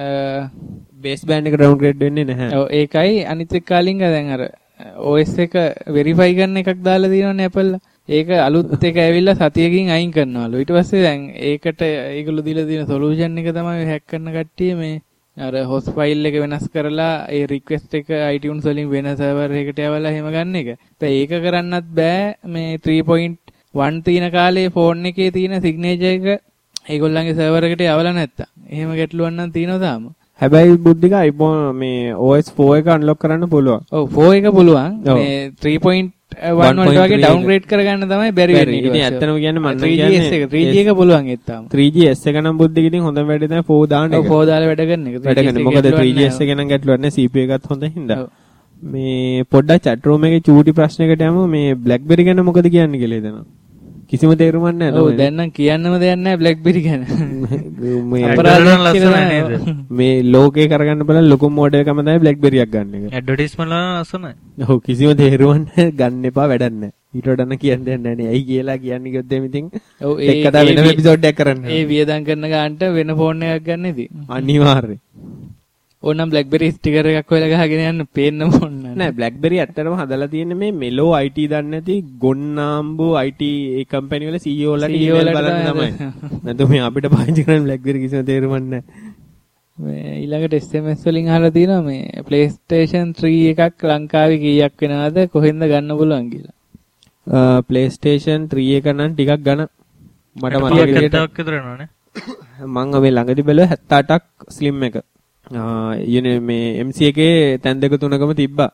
base band එක downgrade වෙන්නේ නැහැ. ඔව් ඒකයි අනිත් එක කාලින්ග දැන් අර O S එක verify කරන එකක් දාලා තියෙනවනේ Apple. ඒක අලුත් එක ඇවිල්ලා සතියකින් අයින් කරනවලු. ඊට පස්සේ දැන් ඒකට ඒගොල්ලෝ දීලා තියෙන solution එක තමයි hack කරන කට්ටිය මේ අර host file එක වෙනස් කරලා ඒ request එක iTunes වලින් වෙන server එකකට යවලා එහෙම ගන්න එක. දැන් ඒක කරන්නත් බෑ මේ three point one තියෙන කාලේ phone එකේ තියෙන signature එක ඒගොල්ලන්ගේ server එකට යවලා නැත්තම්. එහෙම ගැටලුවක් නම් තියෙනවා තාම. හැබැයි බුද්ධික iPhone මේ O S four එක unlock කරන්න පුළුවන්. ඔව් four එක පුළුවන්. මේ three point one වලට වගේ downgrade කරගන්න තමයි බැරි වෙන්නේ. ඉතින් ඇත්තටම කියන්නේ මම කියන්නේ three G එක පුළුවන් ඒත්තාම. three G S එක නම් බුද්ධික ඉතින් හොඳම වැඩේ තමයි four දාන්න එක. ඔව් four දාලා වැඩ කරන එක. වැඩ කරන. මොකද three G S එක නම් ගැටලුවක් නැහැ C P U එකත් හොඳ හින්දා. මේ පොඩ්ඩක් chat room එකේ චූටි ප්‍රශ්නයකට යමු මේ BlackBerry ගැන මොකද කියන්නේ කියලා හිතනවා. කිසිම තේරුමක් නැහැ. ඔව් දැන් නම් කියන්නම දෙයක් නැහැ BlackBerry ගැන. මේ අපරාධන ලස්සනයි නේද? මේ ලෝකේ කරගන්න බලන ලොකුම මෝඩල් එකම තමයි BlackBerry එකක් ගන්න එක. ඇඩ්වර්ටයිස්මන්ට් වල ලස්සනයි. ඔව් කිසිම තේරුමක් නැහැ ගන්න එපා වැඩක් නැහැ. ඊට වඩා නම් කියන්න දෙයක් නැහැ නේ. ඇයි කියලා කියන්නේ කිව්වොත් එimhe ඉතින් ඔව් ඒක කතා වෙනම එපිසෝඩ් එකක් කරන්න. ඒ වියදම් කරන ගානට වෙන ෆෝන් එකක් ගන්න ඉතින්. අනිවාර්යයෙන්. ඕනම් BlackBerry ස්ටිකර් එකක් හොයලා ගහගෙන යන්න පේන්න ඕන නෑ. BlackBerry ඇත්තටම හදලා තියෙන්නේ මේ මෙලෝ I T දන්නේ නැති ගොන්නාම්බු I T ඒ කම්පැනි වල C E O ලට ඊමේල් බලන්න තමයි. නැත්නම් මේ අපිට පාවිච්චි කරන BlackBerry කිසිම තේරුමක් නැහැ. මේ ඊළඟට S M S වලින් අහලා තියෙනවා මේ PlayStation three එකක් ලංකාවේ කීයක් වෙනවද කොහෙන්ද ගන්න පුළුවන් කියලා. PlayStation three එක නම් ටිකක් ගන්න මට මතක විදියට හැත්තෑවක් විතර වෙනවනේ. මම මේ ළඟදී බැලුවා හැත්තෑටක් slim එක. යන්නේ මේ M C එකේ තැන් දෙක තුනකම තිබ්බා.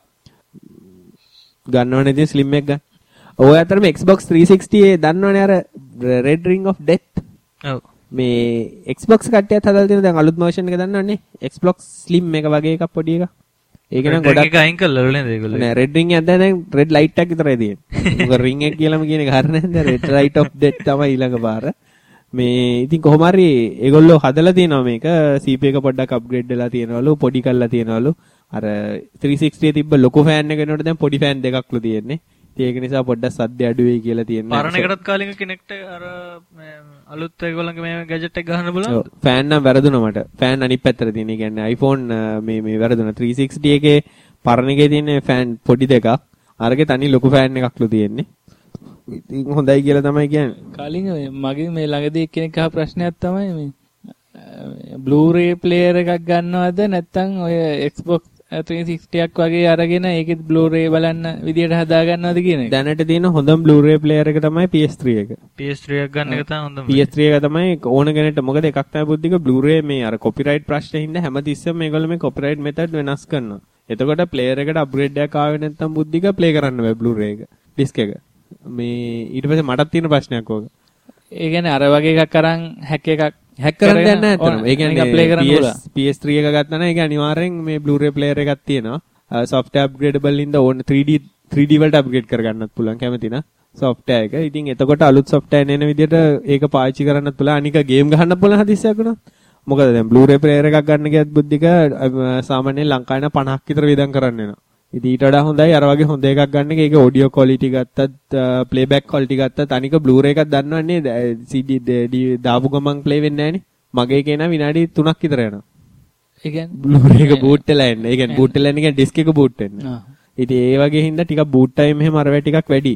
ගන්නවනේ ඉතින් slim එක ගන්න. ඔය අතරම Xbox three sixty ඒ දන්නවනේ අර Red Ring of Death. ඔව්. මේ Xbox කට්ටියත් හදලා තියෙන දැන් අලුත් version එක දන්නවනේ. Xbox slim එක වගේ එකක් පොඩි එකක්. ඒක නම් ගොඩක් ඒක අයින් කළා නේද ඒගොල්ලෝ? නෑ red ring එක දැන් red light එකක් විතරයි තියෙන්නේ. මොකද ring එක කියලාම කියන එක හරිය නේද? red light of death තමයි ඊළඟ පාර. මේ ඉතින් කොහොම හරි ඒගොල්ලෝ හදලා තියෙනවා මේක C P U එක පොඩ්ඩක් අප්ග්‍රේඩ් වෙලා තියෙනවලු පොඩි කරලා තියෙනවලු. අර three sixty තිබ්බ ලොකු ෆෑන් එක වෙනකොට දැන් පොඩි ෆෑන් දෙකක්ලු තියෙන්නේ. ඉතින් ඒක නිසා පොඩ්ඩක් සද්ද අඩු වෙයි කියලා තියෙනවා. පරණ එකටත් කාලෙක කෙනෙක්ට අර අලුත් ඒගොල්ලන්ගේ මේ ගැජට් එක ගහන්න බලන්න. ෆෑන් නම් වැරදුනා මට. ෆෑන් අනිත් පැත්තට තියෙන. ඒ කියන්නේ iPhone මේ මේ වැරදුනා three sixty එකේ පරණ එකේ තියෙන ෆෑන් පොඩි දෙකක්. අරගේ තනි ලොකු ෆෑන් එකක්ලු තියෙන්නේ. ඉතින් හොඳයි කියලා තමයි කියන්නේ. කලින් මගේ මේ ළඟදී කෙනෙක් අහ ප්‍රශ්නයක් තමයි මේ Blu-ray player එකක් ගන්නවද නැත්නම් ඔය Xbox three sixty එකක් වගේ අරගෙන ඒකෙත් Blu-ray බලන්න විදියට හදා ගන්නවද කියන එක. දැනට තියෙන හොඳම Blu-ray player එක තමයි P S three එක. P S three එකක් ගන්න එක තමයි හොඳම. P S three එක තමයි ඕන කෙනෙක්ට මොකද එකක් තමයි බුද්ධික Blu-ray මේ අර copyright ප්‍රශ්නේ හින්දා හැමතිස්සෙම මේගොල්ලෝ මේ copyright method වෙනස් කරනවා. එතකොට player එකට upgrade එකක් ආවේ නැත්නම් බුද්ධික play කරන්න බෑ Blu-ray එක disc එක. මේ ඊට පස්සේ මටත් තියෙන ප්‍රශ්නයක් ඕක. ඒ කියන්නේ අර වගේ එකක් අරන් hack එකක් hack කරන්න දෙයක් නැහැ අතන. ඒ කියන්නේ P S three එක ගත්තා නම් ඒක අනිවාර්යෙන් මේ Blu-ray player එකක් තියෙනවා. software upgradable ඉඳ ඕන three D three D වලට upgrade කරගන්නත් පුළුවන් කැමති නම් software එක. ඉතින් එතකොට අලුත් software එන විදිහට ඒක පාවිච්චි කරන්නත් පුළුවන්. අනික game ගහන්න පුළුවන් හදිස්සියක් වුණා. මොකද දැන් Blu-ray player එකක් ගන්න ගියත් බුද්ධික සාමාන්‍යයෙන් ලංකාවේ නම් පනහක් විතර වියදම් කරන්න වෙනවා. ඉතින් ඊට වඩා හොඳයි අර වගේ හොඳ එකක් ගන්න එක. ඒක audio quality ගත්තත් playback quality ගත්තත් අනික Blu-ray එකක් දන්නවන්නේ C D දාපු ගමන් play වෙන්නේ නැහනේ. මගේ එකේ නම් විනාඩි තුනක් විතර යනවා. ඒ කියන්නේ Blu-ray එක boot වෙලා එන්නේ. ඒ කියන්නේ boot වෙලා එන්නේ කියන්නේ disk එක boot වෙන්නේ. ඉතින් ඒ වගේ හින්දා ටිකක් boot time එහෙම අර වේ ටිකක් වැඩි.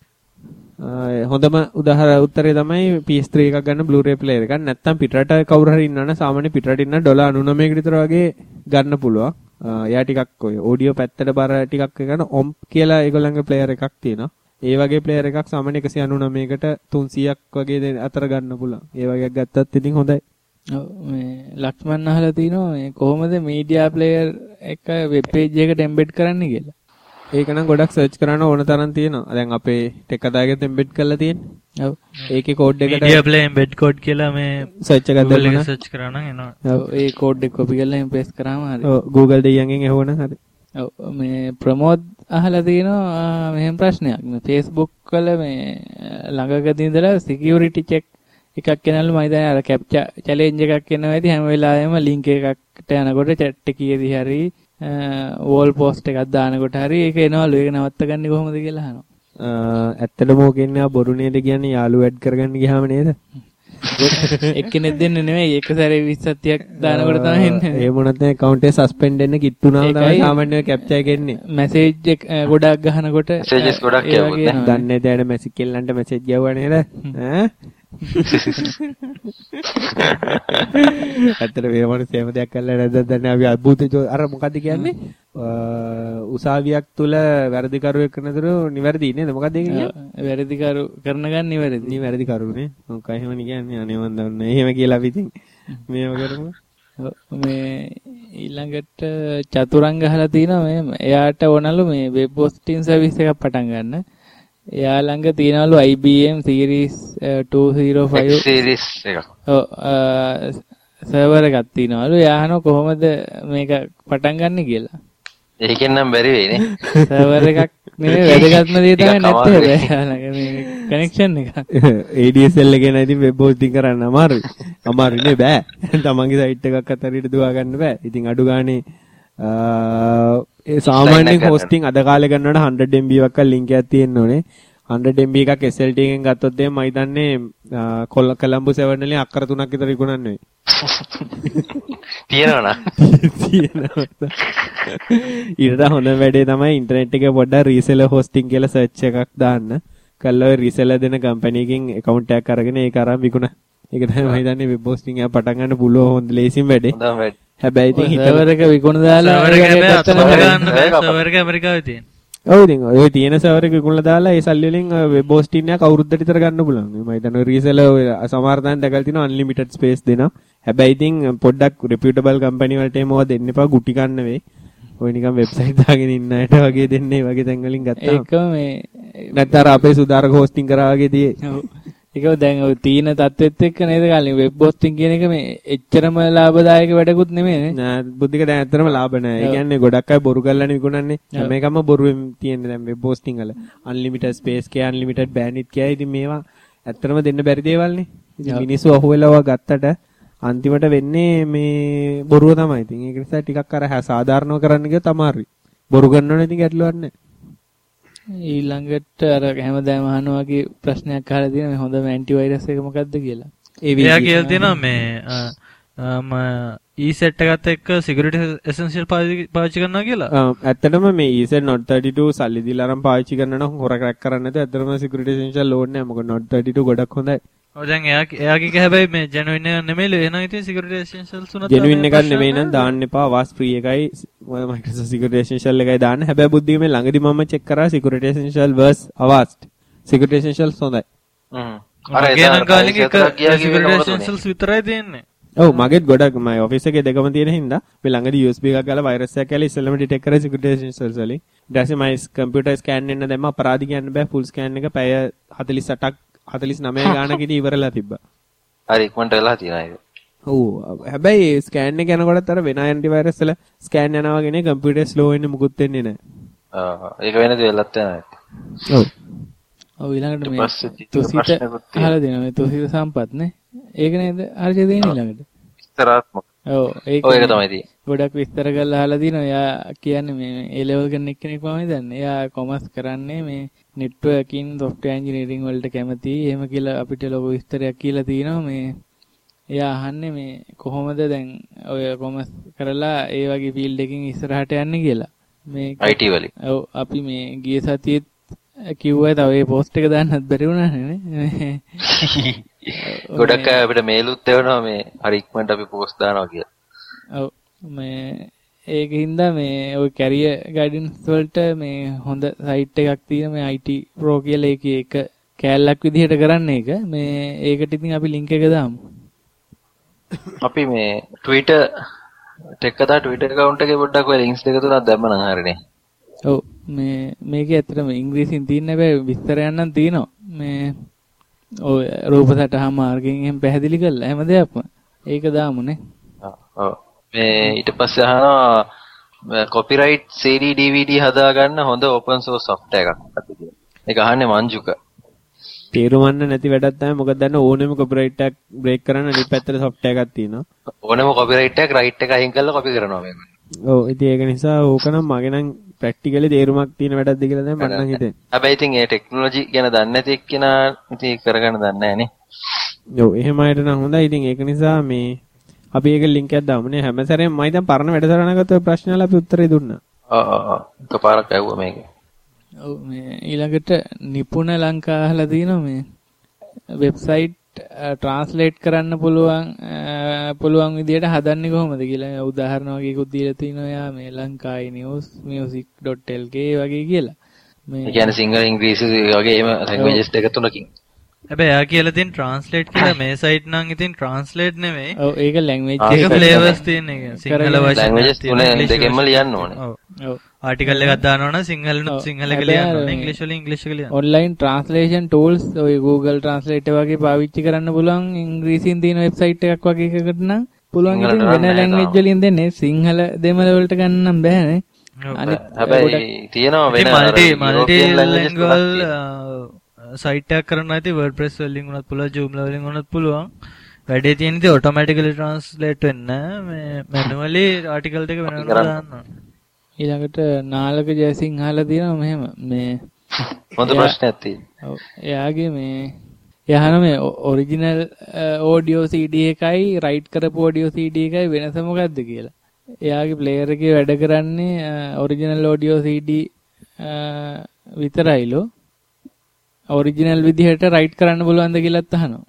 හොඳම උදාහරණ උත්තරේ තමයි P S three එකක් ගන්න Blu-ray player එකක්. නැත්තම් පිටරට කවුරු හරි ඉන්නවනම් සාමාන්‍ය පිටරට ඉන්න ඩොලර් ninety-nine කට විතර වගේ ගන්න පුළුවන්. එයා ටිකක් ඔය ඔඩියෝ පැත්තට බර ටිකක් ගන්න ඔම්ප් කියලා ඒගොල්ලන්ගේ ප්ලේයර් එකක් තියෙනවා. ඒ වගේ ප්ලේයර් එකක් සාමාන්‍ය එකසිය අනූනවයකට තුන්සීයක් වගේ අතර ගන්න පුළුවන්. ඒ වගේ ගත්තත් ඉතින් හොඳයි. ඔව් මේ ලක්ෂ්මන් අහලා තිනවා මේ කොහොමද මීඩියා ප්ලේයර් එක වෙබ් පේජ් එකට එම්බෙඩ් කරන්නේ කියලා. ඒක නම් ගොඩක් සර්ච් කරන්න ඕන තරම් තියෙනවා. දැන් අපේ ටෙක් අදාගෙත් එම්බෙඩ් කරලා තියෙන්නේ. ඔව්. ඒකේ කෝඩ් එකට media player embed code කියලා මේ සර්ච් එකක් දාලා සර්ච් කරා නම් එනවා. ඔව් ඒ කෝඩ් එක කොපි කරලා එහෙම පේස්ට් කරාම හරි. ඔව් Google දෙයියන්ගෙන් එහුවනම් හරි. ඔව් මේ ප්‍රමෝද් අහලා තිනවා මෙහෙම ප්‍රශ්නයක්. මේ Facebook වල මේ ළඟකදී ඉඳලා security check එකක් ගෙනල්ලා මම හිතන්නේ අර captcha challenge එකක් එනවා ඇති හැම වෙලාවෙම link එකකට යනකොට chat එකේදී හරි wall post එකක් දානකොට හරි ඒක එනවලු. ඒක නවත්තගන්නේ කොහොමද කියලා අහනවා. ඇත්තටම ඕකෙන්නේ ආ බොරු නේද කියන්නේ යාළුවෝ ඇඩ් කරගන්න ගියාම නේද? එක්කෙනෙක් දෙන්නේ නෙමෙයි එක සැරේ විස්සක් දානකොට තමයි එන්නේ. ඒ මොනත් නේ account එක suspend වෙන්න කිට්ටුනාම තමයි සාමාන්‍යයෙන් captcha එක එන්නේ. message එක ගොඩක් ගහනකොට messages ගොඩක් යවුවොත් නේ. දන්නේ නැහැ message කෙල්ලන්ට message යවුවා නේද? ඈ ඇත්තට මේ මොනසෙම දෙයක් කරලා නැද්ද දන්නේ අපි අద్భుත අර මොකද්ද කියන්නේ උසාවියක් තුල වැරදිකරුවෙක් කරනතුරු නිවැරදි නේද මොකද්ද ඒක කියන්නේ වැරදිකරු කරන ගන්න නිවැරදි නිවැරදි කරුනේ මොකක් එහෙම කියන්නේ අනේ මන් දන්නේ එහෙම කියලා අපි ඉතින් මේව කරමු මේ ඊළඟට චතුරංග අහලා තිනවා මේ එයාට ඕනලු මේ වෙබ් හොස්ටින් සර්විස් එකක් පටන් ගන්න එයා ළඟ තියනවලු I B M series two oh five series එක. ඔව් සර්වර් එකක් තියනවලු. එයා අහනවා කොහොමද මේක පටන් ගන්න කියලා. ඒකෙන් නම් බැරි වෙයි නේ. සර්වර් එකක් නෙවෙයි වැදගත්ම දේ තමයි නැත්තේ එයාලගේ මේ කනෙක්ෂන් එක. A D S L එකේ නැති වෙබ් හොස්ටින් කරන්න අමාරුයි. අමාරුයි නේ බෑ. තමන්ගේ සයිට් එකක් අතරියට දුවා ගන්න බෑ. ඉතින් අඩු ගානේ ඒ සාමාන්‍යයෙන් හොස්ටින් අද කාලේ ගන්නවට one hundred M B වක්ක ලින්ක් එකක් තියෙන්න ඕනේ. one hundred M B එකක් S L T එකෙන් ගත්තොත් එහෙනම් මම හිතන්නේ කොළඹ සෙවන් වලින් අක්කර තුනක් විතර විකුණන්නේ වෙයි. තියෙනවද? තියෙනවා. ඊට හොඳ වැඩේ තමයි ඉන්ටර්නෙට් එකේ පොඩ්ඩක් රීසෙලර් හොස්ටින් කියලා සර්ච් එකක් දාන්න. කල්ලා ඔය රීසෙලර් දෙන කම්පැනි එකකින් account එකක් අරගෙන ඒක අරන් විකුණ. ඒක තමයි මම හිතන්නේ වෙබ් හොස්ටින් එක පටන් ගන්න පුළුවන් හොඳ ලේසිම වැඩේ. හොඳම වැඩේ. හැබැයි ඉතින් සර්වර් එක විකුණ දාලා සර්වර් එක හැබැයි අතන ගන්න බෑ. සර්වර් එක ඇමරිකාවේ තියෙන. ඔව් ඉතින් ඔය තියෙන සර්වර් එක විකුණලා දාලා ඒ සල්ලි වලින් වෙබ් හොස්ටින් එකක් අවුරුද්දට විතර ගන්න පුළුවන්. මම හිතන්නේ රීසෙලර් ඔය සමහර තැන් දැකලා තිනවා unlimited space දෙනවා. හැබැයි ඉතින් පොඩ්ඩක් reputable company වලට ඒමව දෙන්න එපා ගුටි ගන්න වෙයි. ඔය නිකන් වෙබ්සයිට් දාගෙන ඉන්න අයට වගේ දෙන්නේ වගේ තැන් වලින් ගත්තා. ඒකම මේ නැත්නම් අර අපේ සුදාරක හොස්ටින් කරා වගේ තියේ. ඔව්. ඒක දැන් ඔය තීන තත්ත්වෙත් එක්ක නේද කලින් වෙබ් හොස්ටින් කියන එක මේ එච්චරම ලාභදායක වැඩකුත් නෙමෙයි නේ. නෑ බුද්ධික දැන් ඇත්තටම ලාභ නෑ. ඒ කියන්නේ ගොඩක් අය බොරු කරලානේ විකුණන්නේ. හැම එකම බොරුවෙන් තියෙන්නේ දැන් වෙබ් හොස්ටින් වල. unlimited space කේ unlimited bandwidth කේ ඉතින් මේවා ඇත්තටම දෙන්න බැරි දේවල් නේ. ඉතින් මිනිස්සු අහුවෙලා ගත්තට අන්තිමට වෙන්නේ මේ බොරුව තමයි. ඉතින් ඒක නිසා ටිකක් අර සාධාරණව කරන්න ගියොත් අමාරුයි. බොරු කරනවනේ ඉතින් ගැටලුවක් නෑ. ඊළඟට අර හැමදාම අහනවා වගේ ප්‍රශ්නයක් අහලා තියෙනවා මේ හොඳම ඇන්ටිවයිරස් එක මොකක්ද කියලා. එයා කියලා තියෙනවා මේ ම E-set එකත් එක්ක security essential පාවිච්චි කරනවා කියලා. ඇත්තටම මේ E-set Node thirty-two සල්ලි දීලා අරන් පාවිච්චි කරනවා නම් හොර ක්‍රැක් කරන්නේ නැතුව ඇත්තටම security essential ඕනේ නැහැ. මොකද Node thirty-two ගොඩක් හොඳයි. ඔව් දැන් එයා එයාගේ එක හැබැයි මේ genuine එක නෙමෙයිලු. එහෙනම් ඉතින් security essentials උනත් genuine එකක් නෙමෙයි නම් දාන්න එපා. was free එකයි Microsoft security essential එකයි දාන්න. හැබැයි බුද්ධික මේ ළඟදි මම check කරා security essential was avast. security essentials හොඳයි. හ්ම්. අර එතන කාලෙක එක security essentials විතරයි තියෙන්නේ. ඔව් මගෙත් ගොඩක් මගේ ඔෆිස් එකේ දෙකම තියෙන හින්දා මේ ළඟදී U S B එකක් ගාලා වෛරස් එකක් ගාලා ඉස්සෙල්ලාම ඩිටෙක්ට් කරේ security essentials වලින්. ඊට පස්සේ මගේ කම්පියුටර් ස්කෑන් වෙන්න දැම්ම අපරාධි කියන්න බෑ ෆුල් ස්කෑන් එක පැය forty-eight forty-nine ගානකදී ඉවරලා තිබ්බා. හරි ඉක්මනට වෙලා තියෙනවා ඒක. ඔව් හැබැයි ස්කෑන් එක යනකොටත් අර වෙන ඇන්ටි වෛරස් වල ස්කෑන් යනවා වගේ නේ කම්පියුටර් ස්ලෝ වෙන්නේ මුකුත් වෙන්නේ නැහැ. ආ ඒක වෙනද වෙලත් යනවා. ඔව්. ඔව් ඊළඟට මේ තුසිත අහලා දෙනවා මේ තුසිත සම්පත් නේ. ඒක නේද හරියට දෙන්නේ ඊළඟට. විස්තරාත්මක. ඔව් ඒක ඔය එක තමයි තියෙන්නේ. ගොඩක් විස්තර කරලා අහලා දිනවා. එයා කියන්නේ මේ A level කරන එක්කෙනෙක් මම හිතන්නේ. එයා කොමර්ස් කරන්නේ මේ networking software engineering වලට කැමති. එහෙම කියලා අපිට ලොකු විස්තරයක් කියලා තිනවා මේ එයා අහන්නේ මේ කොහොමද දැන් ඔය කොමර්ස් කරලා ඒ වගේ ෆීල්ඩ් එකකින් ඉස්සරහට යන්නේ කියලා. මේ I T වලින්. ඔව් අපි මේ ගිය සතියේත් කිව්වා තව ඒ පෝස්ට් එක දාන්නත් බැරි වුණානේ නේ. ගොඩක් අය අපිට මේලුත් එවනවා මේ හරි ඉක්මනට අපි පෝස්ට් දානවා කියලා. ඔව් මේ ඒකින්ද මේ ඔය කැරියර් ගයිඩන්ස් වලට මේ හොඳ සයිට් එකක් තියෙන මේ I T Pro කියලා ඒකේ එක කෑල්ලක් විදිහට කරන්න එක මේ ඒකට ඉතින් අපි link එක දාමු. අපි මේ Twitter ටෙක් කතා Twitter account එකේ පොඩ්ඩක් ඔය links දෙක තුනක් දැම්ම නම් හරිනේ. ඔව් මේ මේකේ ඇත්තටම ඉංග්‍රීසියෙන් තියෙන හැබැයි විස්තරයක් නම් තියෙනවා. මේ ඔය රූප සටහන් මාර්ගයෙන් එහෙම පැහැදිලි කරලා හැම දෙයක්ම ඒක දාමුනේ. ඔව් මේ ඊට පස්සේ අහනවා copyright C D D V D හදාගන්න හොඳ open source software එකක් මොකක්ද කියලා. ඒක අහන්නේ මංජුක. තේරුම්වන්න නැති වැඩක් තමයි මොකද දන්න ඕනෙම copyright එකක් break කරන්න අනිත් පැත්තට software එකක් තියෙනවා. ඕනෙම copyright එකක් right එක අයින් කරලා copy කරනවා මේක. ඔව් ඉතින් ඒක නිසා ඕක නම් මගේ නම් ප්‍රැක්ටිකලි තේරුමක් තියෙන වැඩක්ද කියලා තමයි මට නම් හිතෙන්නේ. හැබැයි ඉතින් ඒ ටෙක්නොලොජි ගැන දන්නේ නැති එක්කෙනා ඉතින් කරගන්න දන්නේ නැහැ නේ. ඔව් එහෙම අයට නම් හොඳයි. ඉතින් ඒක නිසා මේ අපි ඒක link එකක් දාමුනේ. හැම සැරේම මම දැන් පරණ වැඩසටහනකට ඔය ප්‍රශ්න වල අපි උත්තරේ දුන්නා. ඔව් ඔව් ඔව්. එකපාරක් ඇහුවා මේක. ඔව් මේ ඊළඟට නිපුණ ලංකා අහලා තියෙනවා මේ වෙබ්සයිට් ට්‍රාන්ස්ලේට් කරන්න පුළුවන් පුළුවන් විදියට හදන්නේ කොහොමද කියලා උදාහරණ වගේකුත් දීලා තිනවා යා මේ ලංකායි news music dot L K වගේ කියලා. මේ කියන්නේ සිංහල ඉංග්‍රීසි වගේ එහෙම ලැන්ග්වේජස් දෙක තුනකින්. හැබැයි එයා කියලා තියෙන ට්‍රාන්ස්ලේට් කියලා මේ සයිට් නම් ඉතින් ට්‍රාන්ස්ලේට් නෙමෙයි. ඔව් ඒක ලැන්ග්වේජ් එක ෆ්ලේවර්ස් තියෙන එක. සිංහල වර්ෂන් ලැන්ග්වේජස් තුන දෙකෙන්ම ලියන්න ඕනේ. ඔව්. ඔව්. ආටිකල් එකක් දානවා නම් සිංහලනුත් සිංහල එක ලියන්න ඕනේ. ඉංග්‍රීසි වලින් ඉංග්‍රීසි එක ලියන්න. ඔන්ලයින් ට්‍රාන්ස්ලේෂන් ටූල්ස් ඔය Google Translate වගේ පාවිච්චි කරන්න පුළුවන් ඉංග්‍රීසියෙන් තියෙන වෙබ්සයිට් එකක් වගේ එකකට නම් පුළුවන් ඉතින් වෙන ලැන්ග්වේජ් වලින් දෙන්නේ සිංහල දෙමළ වලට ගන්න නම් බෑනේ. අනිත් හැබැයි තියෙනවා වෙන මල්ටි මල්ටි ලැන්ග්වල් සයිට් එකක් කරන්න ඇති WordPress වලින් උනත් පුළුවන් Joomla වලින් උනත් පුළුවන්. වැඩේ තියෙන ඉතින් ඔටෝමැටිකලි ට්‍රාන්ස්ලේට් වෙන්නේ මේ මැනුවලි ආටිකල් දෙක වෙනම දාන්න. ඊළඟට නාලක ජයසිංහල තියෙනවා මෙහෙම මේ හොඳ ප්‍රශ්නයක් තියෙනවා. ඔව් එයාගේ මේ යහන මේ ඔරිජිනල් ඔඩියෝ C D එකයි රයිට් කරපු ඔඩියෝ C D එකයි වෙනස මොකක්ද කියලා. එයාගේ ප්ලේයර් එකේ වැඩ කරන්නේ ඔරිජිනල් ඔඩියෝ C D විතරයිලෝ. ඔරිජිනල් විදිහට රයිට් කරන්න පුළුවන්ද කියලාත් අහනවා.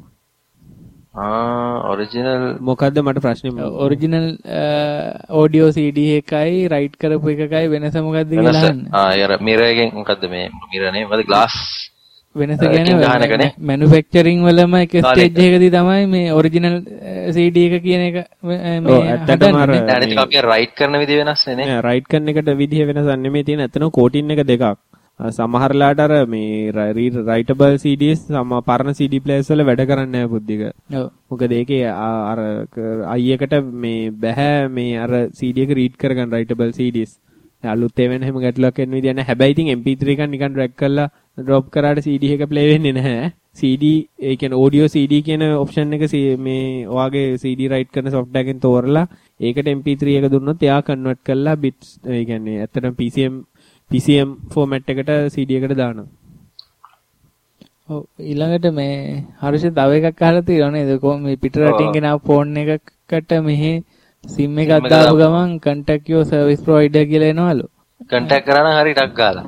ආ ඔරිජිනල් මොකද්ද මට ප්‍රශ්නේ? ඔරිජිනල් ඔඩියෝ C D එකයි රයිට් කරපු එකකයි වෙනස මොකද්ද කියලා අහන්නේ. ආ අර මිරර් එකෙන් මොකද්ද මේ මිරර් නේ මොකද ග්ලාස් වෙනස කියන්නේ මැනුෆැක්චරින් වලම එක ස්ටේජ් එකකදී තමයි මේ ඔරිජිනල් C D එක කියන එක මේ ඇත්තටම අර අනිත් අපි රයිට් කරන විදිහ වෙනස් නේ නේ. නෑ රයිට් කරන එකට විදිහ වෙනසක් නෙමෙයි තියෙන. ඇත්තටම කෝටින් එක දෙකක්. සමහරලාට අර මේ රයිටබල් C Ds සම පරණ C D players වල වැඩ කරන්නේ නැහැ බුද්ධික. ඔව්. මොකද ඒකේ අර i එකට මේ බෑ මේ අර C D එක රීඩ් කරගන්න රයිටබල් C Ds. අලුත් ඒවෙන හැම ගැටලුවක් එන්න විදිය නැහැ. හැබැයි ඉතින් M P three එකක් නිකන් ඩ්‍රැග් කරලා ඩ්‍රොප් කරාට C D එක ප්ලේ වෙන්නේ නැහැ. C D ඒ කියන්නේ audio C D කියන ඔප්ෂන් එක මේ ඔයාගේ C D රයිට් කරන software එකෙන් තෝරලා ඒකට M P three එක දුන්නොත් එයා කන්වර්ට් කරලා bits ඒ කියන්නේ ඇත්තටම P C M P C M format එකට C D එකට දානවා. ඔව් ඊළඟට මේ හරිෂ තව එකක් අහලා තියෙනවා නේද? කොහොම මේ පිට රටින් ගෙනාව ෆෝන් එකකට මෙහි SIM එකක් දාපු ගමන් contact your service provider කියලා එනවලු. contact කරා නම් හරි ටක් ගාලා.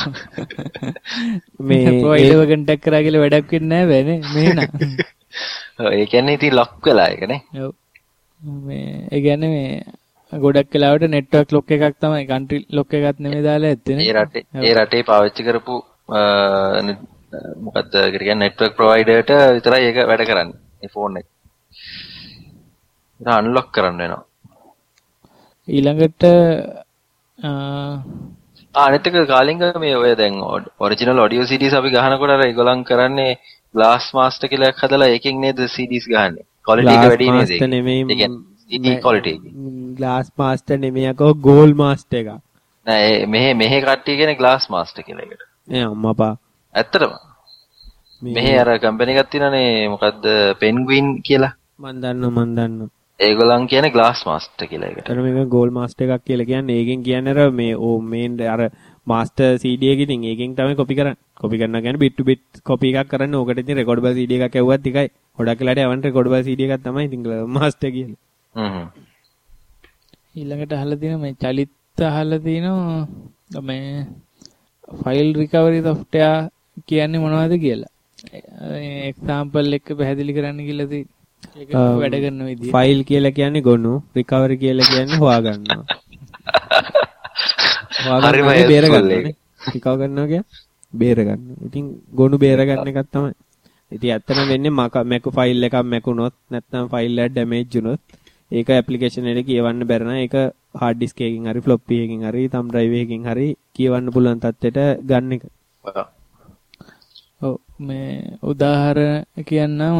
මේ provider එක contact කරා කියලා වැඩක් වෙන්නේ නැහැ බෑනේ මෙහෙනම්. ඔව් ඒ කියන්නේ ඉතින් lock වෙලා ඒක නේ. ඔව්. මේ ඒ කියන්නේ මේ ගොඩක් වෙලාවට network lock එකක් තමයි country lock එකක් නෙමෙයි දාලා ඇත්තේ නේ. ඒ රටේ ඒ රටේ පාවිච්චි කරපු මොකද්ද කියන්නේ network provider ට විතරයි ඒක වැඩ කරන්නේ. මේ phone එක. ඒක unlock කරන්න වෙනවා. ඊළඟට ආ අනිත් එක කාලින්ග මේ ඔය දැන් ඔරිජිනල් ඔඩියෝ C Ds අපි ගහනකොට අර ඒගොල්ලන් කරන්නේ glass master කියලා එකක් හදලා ඒකෙන් නේද C Ds ගහන්නේ. quality එක වැඩි නේද? ඒක නෙමෙයි. ඒ කියන්නේ C D quality එක. glass master නෙමෙයි අකෝ gold master එක. නෑ මෙහෙ මෙහෙ කට්ටිය කියන්නේ glass master කියලා එකට. ඒ අම්මපා. ඇත්තටම. මෙහෙ අර කම්පැනි එකක් තියෙනනේ මොකද්ද penguin කියලා. මන් දන්නවා මන් දන්නවා. ඒගොල්ලන් කියන්නේ glass master කියලා එකට. අර මේක gold master එකක් කියලා කියන්නේ. ඒකෙන් කියන්නේ අර මේ ඕ මේන් අර master C D එක ඉතින් ඒකෙන් තමයි copy කරන්නේ. copy කරනවා කියන්නේ bit to bit copy එකක් කරන්නේ. ඕකට ඉතින් recordable C D එකක් ඇව්වත් එකයි. ගොඩක් වෙලාට යවන්න recordable C D එකක් තමයි ඉතින් master කියන්නේ. හ්ම්. ඊළඟට අහලා තියෙන මේ චලිත අහලා තියෙනවා මේ file recovery software කියන්නේ මොනවද කියලා. example එක පැහැදිලි කරන්න කියලා තියෙනවා. ඒක වැඩ කරන විදිය. ෆයිල් කියලා කියන්නේ ගොනු, රිකවරි කියලා කියන්නේ හොයාගන්නවා. හරිම බේර ගන්න. ටිකව ගන්නවා කිය බේර ගන්න. ඉතින් ගොනු බේර ගන්න එකක් තමයි. ඉතින් ඇත්තටම වෙන්නේ Mac ෆයිල් එකක් මැකුණොත් නැත්නම් ෆයිල් එක ඩැමේජ් වුණොත් ඒක ඇප්ලිකේෂන් එකේ කියවන්න බැර නම් ඒක hard disk එකකින් හරි floppy එකකින් හරි thumb drive එකකින් හරි කියවන්න පුළුවන් තත්ත්වයට ගන්න එක. ඔව් මේ උදාහරණ කියන්නම්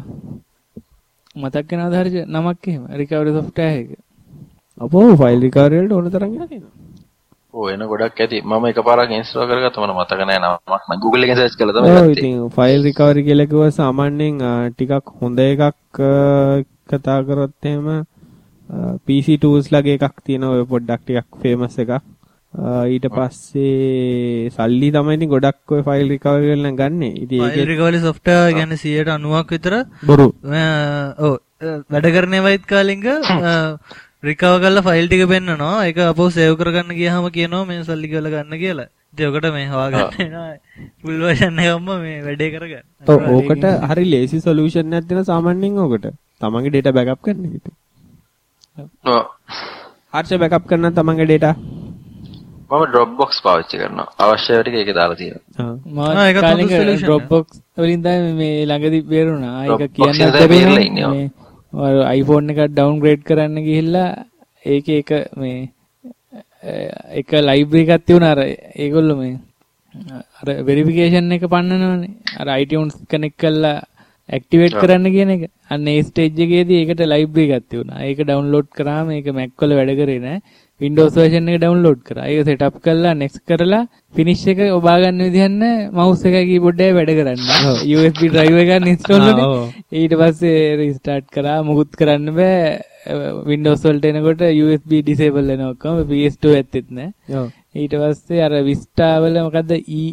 මතක් වෙනවද හරි නමක් එහෙම recovery software එක. අපෝ ෆයිල් recovery වලට ඕන තරම් යනවා. ඔව් එන ගොඩක් ඇති. මම එකපාරක් ඉන්ස්ටෝල් කරගත්තා මම මතක නැහැ නමක්. මම Google එකෙන් සර්ච් කළා තමයි ගත්තේ. ඔව් ඉතින් ෆයිල් recovery කියලා කිව්ව සාමාන්‍යයෙන් ටිකක් හොඳ එකක් කතා කරොත් එහෙම P C tools ලගේ එකක් තියෙනවා ඔය පොඩ්ඩක් ටිකක් famous එකක්. ඊට පස්සේ සල්ලි තමයි ඉතින් ගොඩක් ඔය ෆයිල් recovery වල නම් ගන්නෙ. ඉතින් ඒකේ ෆයිල් recovery software කියන්නේ සියයට අනූවක් විතර බොරු. ඔව් වැඩ කරන ඒවායිත් කාලින්ග recover කරලා ෆයිල් ටික පෙන්නනවා. ඒක අපෝ save කරගන්න ගියාම කියනවා මේ සල්ලි කියලා ගන්න කියලා. ඉතින් ඔකට මේ හොයාගන්න වෙනවා. full version එකක්ම මේ වැඩේ කරගන්න. ඔව් ඕකට හරි lazy solution එකක් දෙන සාමාන්‍යයෙන් ඕකට. තමන්ගේ data backup කරන්න එක. ඔව්. හර්ෂ backup කරන්න තමන්ගේ data මම Dropbox පාවිච්චි කරනවා. අවශ්‍ය ටික ඒකේ දාලා තියෙනවා. මම ඒක තමයි Dropbox වලින් තමයි මේ ළඟදී බේරුණා. ඒක කියන්න බැහැ මේ iPhone එකක් downgrade කරන්න ගිහිල්ලා ඒකේ එක මේ එක library එකක් තියුණා අර ඒගොල්ලෝ මේ අර verification එක පන්නනවනේ. අර iTunes connect කරලා activate කරන්න කියන එක. අන්න ඒ stage එකේදී ඒකට library එකක් තියුණා. ඒක download කරාම ඒක Mac වල වැඩ කරේ නෑ. Windows version එක download කරා. ඒක set up කරලා next කරලා finish එක ඔබා ගන්න විදිහක් නෑ. mouse එකයි keyboard එකයි වැඩ කරන්නේ. U S B drive එකක් install වුණේ. ඊට පස්සේ restart කරා. මුකුත් කරන්න බෑ. Windows වලට එනකොට U S B disable වෙනවා ඔක්කොම. P S two ඇත්තෙත් නෑ. ඊට පස්සේ අර Vista වල මොකද්ද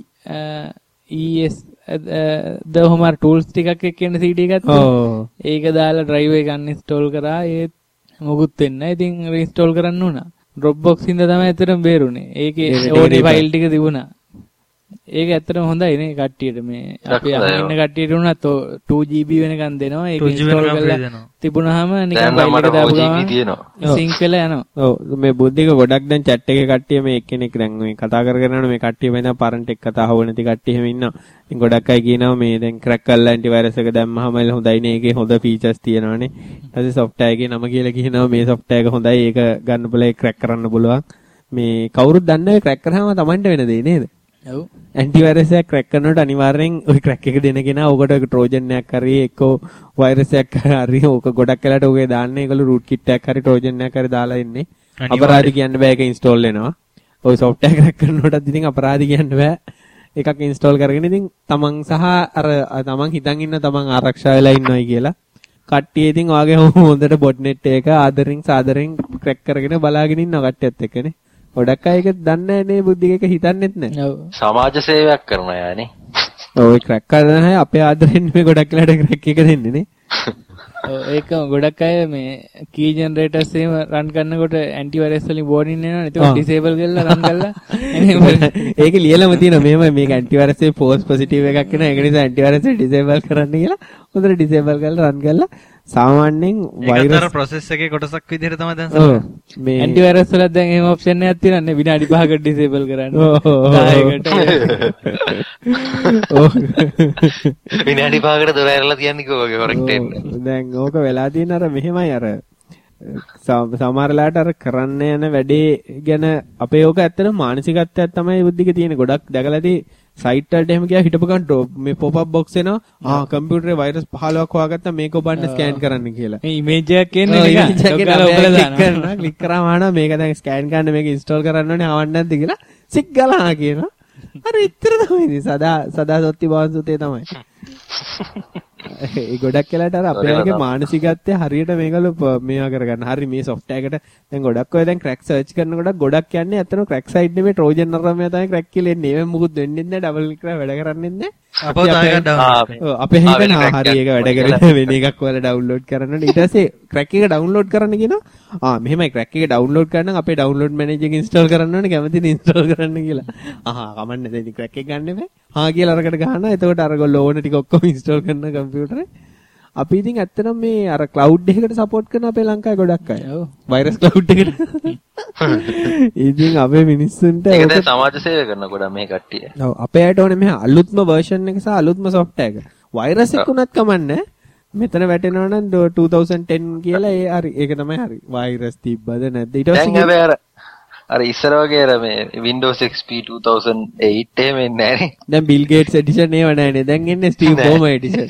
E S ද හොමාර tools ටිකක් එක්ක එන C D එකක් තියෙනවා. ඒක දාලා drive එක uninstall කරා. ඒත් මොකුත් වෙන්නේ නෑ. ඉතින් reinstall කරන්න උනා. Dropbox හින්දා තමයි ඇත්තටම බේරුනේ. ඒකේ ඕනේ ෆයිල් ටික තිබුණා. ඒක ඇත්තටම හොඳයි නේ කට්ටියට මේ අපි අහන ඉන්න කට්ටියට උනත් two G B වෙනකන් දෙනවා. ඒක ඉන්ස්ටෝල් කරලා තිබුණාම නිකන් ෆයිල් එක දාපු ගමන් සින්ක් වෙලා යනවා. ඔව් මේ බුද්ධික ගොඩක් දැන් chat එකේ කට්ටිය මේ එක්කෙනෙක් දැන් මේ කතා කරගෙන යනකොට මේ කට්ටිය වෙන පරන්ට් එක කතා හොව නැති කට්ටිය එහෙම ඉන්නවා. ඉතින් ගොඩක් අය කියනවා මේ දැන් crack කරලා antivirus එක දැම්මහම හොඳයි නේ. ඒකේ හොඳ features තියෙනවානේ. ඊට පස්සේ software එකේ නම කියලා කියනවා මේ software එක හොඳයි. ඒක ගන්න පුළුවන් crack කරන්න පුළුවන්. මේ කවුරුත් දන්නේ crack කරාම Tamanට වෙන දේ නේද? ඔව් ඇන්ටිවයිරස් එක ක්‍රැක් කරනකොට අනිවාර්යෙන් ওই ක්‍රැක් එක දෙන කෙනා ඕකට ට්‍රෝජන් එකක් හරි එක්කෝ වෛරස් එකක් හරි ඕක ගොඩක් වෙලාට ඕකේ දාන්නේ ඒගොල්ලෝ රූට් කිට් එකක් හරි ට්‍රෝජන් එකක් හරි දාලා ඉන්නේ අපරාධි කියන්න බෑ ඒක ඉන්ස්ටෝල් වෙනවා ওই සොෆ්ට්වෙයාර් ක්‍රැක් කරනකොටත් ඉතින් අපරාධි කියන්න බෑ එකක් ඉන්ස්ටෝල් කරගෙන ඉතින් තමන් සහ අර තමන් හිතන් ඉන්න තමන් ආරක්ෂා වෙලා ඉන්නවයි කියලා කට්ටිය ඉතින් ඔයගේ හොඳට බොට්නෙට් එක ආදරෙන් සාදරෙන් ක්‍රැක් කරගෙන බලාගෙන ඉන්නවා කට්ටියත් එක්කනේ ගොඩක් අය ඒක දන්නේ නැහැ නේ බුද්ධික එක හිතන්නෙත් නැහැ. ඔව්. සමාජ සේවයක් කරනවා යානේ. ඔය ක්‍රැක් කරන අය අපේ ආදරෙන් මේ ගොඩක් වෙලාට ක්‍රැක් එක දෙන්නේ නේ. ඔව් ඒක ගොඩක් අය මේ key generators එහෙම run කරනකොට antivirus වලින් warning එනවා. ඒක disable කරලා run කරලා ඒක ලියලම තියෙනවා මෙහෙම මේක antivirus එකේ false positive එකක් වෙනවා. ඒක නිසා antivirus එක disable කරන්න කියලා හොඳට disable කරලා run කරලා සාමාන්‍යයෙන් virus ඒකට process එකේ කොටසක් විදිහට තමයි දැන් සමහර මේ antivirus වල දැන් එහෙම option එකක් තියෙනවා නේ විනාඩි පහකට disable කරන්න. දහයකට ඔව් විනාඩි පහකට දොර ඇරලා තියන්නේ කොහොමද correct එක. දැන් ඕක වෙලා තියෙන අර මෙහෙමයි අර සමහරලාට අර කරන්න යන වැඩේ ගැන අපේ ඕක ඇත්තටම මානසිකත්වයක් තමයි බුද්ධික තියෙන ගොඩක් දැකලාදී සයිට් වලට එහෙම ගියා හිටපු ගමන් මේ pop up box එනවා ආ කම්පියුටරේ වෛරස් පහළොවක් හොයාගත්තා මේක ඔබන්න ස්කෑන් කරන්න කියලා. මේ ඉමේජ් එකක් එන්නේ නිකන් ඔබලා දානවා ක්ලික් කරාම ආනවා මේක දැන් ස්කෑන් කරන්න මේක ඉන්ස්ටෝල් කරන්න ඕනේ ආවන්න නැද්ද කියලා සික් ගලහා කියනවා. අර ඉතර තමයි සදා සදා සොත්ති බවන්සුතේ තමයි. ඒ ගොඩක් වෙලාට අර අපේ අයගේ මානසිකත්වය හරියට මේගොල්ලෝ මේවා කරගන්න. හරි මේ software එකට දැන් ගොඩක් ඔය දැන් crack search කරනකොට ගොඩක් යන්නේ අතන crack site නෙමෙයි trojan අරම තමයි crack කියලා එන්නේ. ඒක මුකුත් වෙන්නේ නැහැ. double click කරලා වැඩ කරන්නේ නැහැ. අපෝ තායකට download. ඔව් අපේ හිතන හරි ඒක වැඩ කරගෙන වෙන එකක් ඔයාලා download කරන්න ඕනේ. ඊට පස්සේ crack එක download කරන්න කියනවා. ආ මෙහෙමයි crack එක download කරන්න නම් අපේ download manager එක install කරන්න ඕනේ. කැමතිද install කරන්න කියලා. ආහා කමන්නේ දැන් crack එක ගන්න එපා. හා කියලා අරකට ගහනවා. එතකොට අරගොල්ලෝ ඕන ටික ඔක්කොම install කරන කම්පියුටරේ අපි ඉතින් ඇත්තටම මේ අර ක්ලවුඩ් එකකට සපෝට් කරන අපේ ලංකාවේ ගොඩක් අය. ඔව්. වෛරස් ක්ලවුඩ් එකට. ඉතින් අපේ මිනිස්සුන්ට ඒක දැන් සමාජ සේවය කරන ගොඩක් මේ කට්ටිය. ඔව් අපේ අයට ඕනේ මේ අලුත්ම version එක සහ අලුත්ම software එක. වෛරස් එක උනත් කමන්නේ. මෙතන වැටෙනවා නම් twenty ten කියලා ඒ හරි ඒක තමයි හරි. වෛරස් තිබ්බද නැද්ද ඊට පස්සේ දැන් හැබැයි අර අර ඉස්සර වගේ අර මේ Windows X P two thousand eight එහෙම එන්නේ නැහැ නේ. දැන් Bill Gates edition ඒව නැහැ නේ. දැන් එන්නේ Steve Ballmer edition.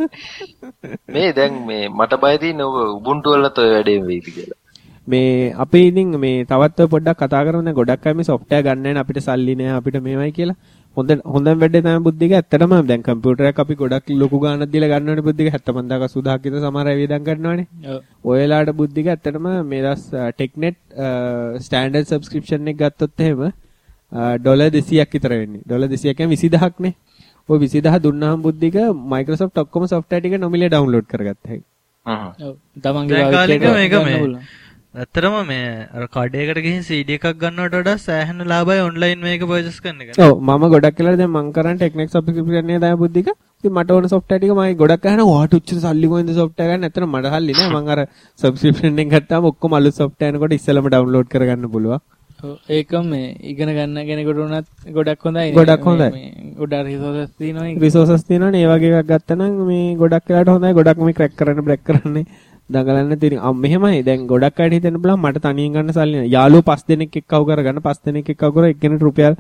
මේ දැන් මේ මට බය තියෙන්නේ ඔබ Ubuntu වලත් ඔය වැඩේ වෙයිද කියලා. මේ අපි ඉතින් මේ තවත් ඔය පොඩ්ඩක් කතා කරමු දැන් ගොඩක් අය මේ software ගන්න නැහැ අපිට සල්ලි නැහැ අපිට මේවයි කියලා. හොඳ හොඳම වැඩේ තමයි බුද්ධික ඇත්තටම දැන් කම්පියුටර් එකක් අපි ගොඩක් ලොකු ගාණක් දීලා ගන්නවනේ බුද්ධික seventy දහස් eighty විතර සමහර අය වේදම් කරනවනේ. ඔව්. ඔයලාට බුද්ධික ඇත්තටම මේ දවස් ටෙක්නෙට් ස්ටෑන්ඩඩ් සබ්ස්ක්‍රිප්ෂන් එක ගත්තොත් එහෙම ඩොලර් දෙසීයක් විතර වෙන්නේ. ඩොලර් දෙසීයක් කියන්නේ විසි දහසක් නේ. ඔය විසි දහස දුන්නාම බුද්ධික Microsoft ඔක්කොම software ටික නොමිලේ download කරගත්ත හැකි. හ්ම්. ඔව්. තමන්ගේ වාල්කේට මේක මේ ඇත්තටම මේ අර කඩේකට ගිහින් C D එකක් ගන්නවට වඩා සෑහෙන ලාභයි ඔන්ලයින් මේක පර්චේස් කරන එක. ඔව් මම ගොඩක් වෙලා දැන් මං කරන්නේ ටෙක්නික් සබ්ස්ක්‍රිප්ෂන් එකේ තමයි බුද්ධික. ඉතින් මට ඕන software ටික මම ගොඩක් අහනවා ඔයාට උච්චර සල්ලි කොහෙන්ද software ගන්න? ඇත්තට මට සල්ලි නෑ. මං අර සබ්ස්ක්‍රිප්ෂන් එකෙන් ගත්තාම ඔක්කොම අලුත් software එනකොට ඉස්සෙල්ලම download කරගන්න පුළුවන්. ඔව් ඒක මේ ඉගෙන ගන්න කෙනෙකුට උනත් ගොඩක් හොඳයි. ගොඩක් හොඳයි. මේ ගොඩක් resources තියෙනවා. resources තියෙනවනේ. ඒ වගේ එකක් ගත්තා නම් මේ ගොඩක් වෙලාට හොඳයි. ගොඩක් මේ crack කරන්න බ්‍රැක් කරන්නේ දඟලන්න තියෙන. අම් මෙහෙමයි දැන් ගොඩක් අයට හිතෙන්න බලන්න මට තනියෙන් ගන්න සල්ලි නෑ. යාළුවෝ පස් දෙනෙක් එක්කව කරගන්න පස් දෙනෙක් එක්කව කර එක්කෙනෙක් රුපියල්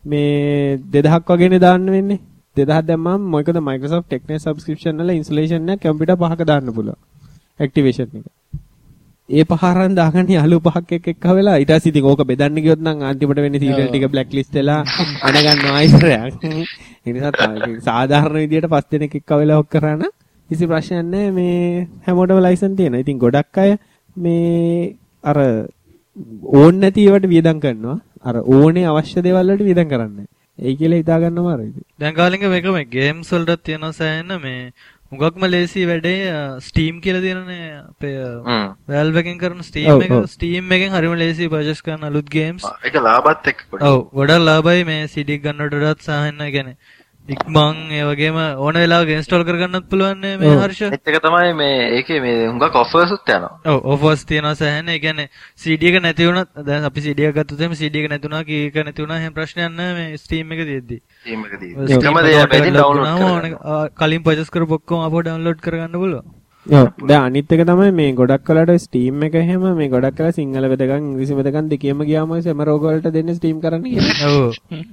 මේ දෙදහසක් වගේනේ දාන්න වෙන්නේ. දෙදහස් දැම්මම මොකද Microsoft Technet subscription වල installation එක කම්පියුටර් පහක දාන්න පුළුවන්. activation එක. ඒ පහරන් දාගන්න යාළුවෝ පහක් එක්ක එක්කව වෙලා ඊට පස්සේ ඉතින් ඕක බෙදන්න ගියොත් නම් අන්තිමට වෙන්නේ serial ටික blacklist වෙලා අණ ගන්නවා ඉස්සරයක්. ඒ නිසා සාධාරණ විදියට පස් දෙනෙක් එක්කව වෙලා ඔක් කරා නම් කිසි ප්‍රශ්නයක් නැහැ මේ හැමෝටම ලයිසන් තියෙනවා. ඉතින් ගොඩක් අය මේ අර ඕන් නැති ඒවාට වියදම් කරනවා. අර ඕනේ අවශ්‍ය දේවල් වලට වියදම් කරන්නේ. ඒ කියලා හිතා ගන්නම අර ඉතින්. දැන් කාලින්ක මේක මේ ගේම්ස් වලට තියෙනවා සෑහෙන මේ මුගක්ම ලේසි වැඩේ Steam කියලා තියෙනනේ අපේ Valve එකෙන් කරන Steam එක Steam එකෙන් හරිම ලේසි පර්චේස් කරන අලුත් ගේම්ස්. ඒක ලාභත් එක්ක පොඩි. ඔව් ගොඩක් ලාභයි මේ C D එක ගන්නවට වඩාත් සාහන කියන්නේ ඉක්මන් ඒ වගේම ඕන වෙලාවක ඉන්ස්ටෝල් කරගන්නත් පුළුවන් මේ හර්ෂ. ඒක තමයි මේ ඒකේ මේ හුඟක් ඔෆර්ස් උත් යනවා. ඔව් ඔෆර්ස් තියෙනවා සෑහෙන. ඒ කියන්නේ C D එක නැති වුණත් දැන් අපි C D එකක් ගත්තොත් එහෙම C D එක නැති වුණා කී එක නැති වුණා එහෙම ප්‍රශ්නයක් නැහැ මේ Steam එක තියෙද්දි. Steam එක තියෙද්දි. එකම දේ හැබැයි ඩවුන්ලෝඩ් කරගන්න. කලින් පර්චේස් කරපු ඔක්කොම අපෝ ඩවුන්ලෝඩ් කරගන්න පුළුවන්. ඔව් දැන් අනිත් එක තමයි මේ ගොඩක් වෙලාට Steam එක එහෙම මේ ගොඩක් වෙලා සිංහල වෙදකම් ඉංග්‍රීසි වෙදකම් දෙකේම ගියාම සෙම රෝග වලට දෙන්නේ Steam කරන්න කියලා. ඔව්.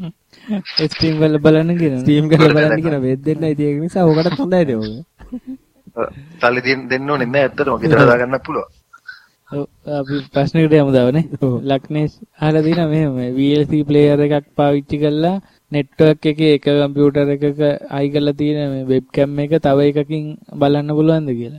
Steam වල බලන්න කියන. Steam වල බලන්න කියන වෙද දෙන්නයි ඒක නිසා ඕකටත් හොඳයි ඒක. ඔව්. සල්ලි දෙන්න ඕනේ නැහැ ඇත්තටම ගෙදර හදා ගන්න පුළුවන්. ඔව් අපි ප්‍රශ්නෙකට යමු දාවනේ. ලක්නේෂ් අහලා දිනා මෙහෙම V L C player එකක් පාවිච්චි කරලා network එකේ එක කම්පියුටර් එකක අයි කරලා තියෙන මේ webcam එක තව එකකින් බලන්න පුළුවන්ද කියලා.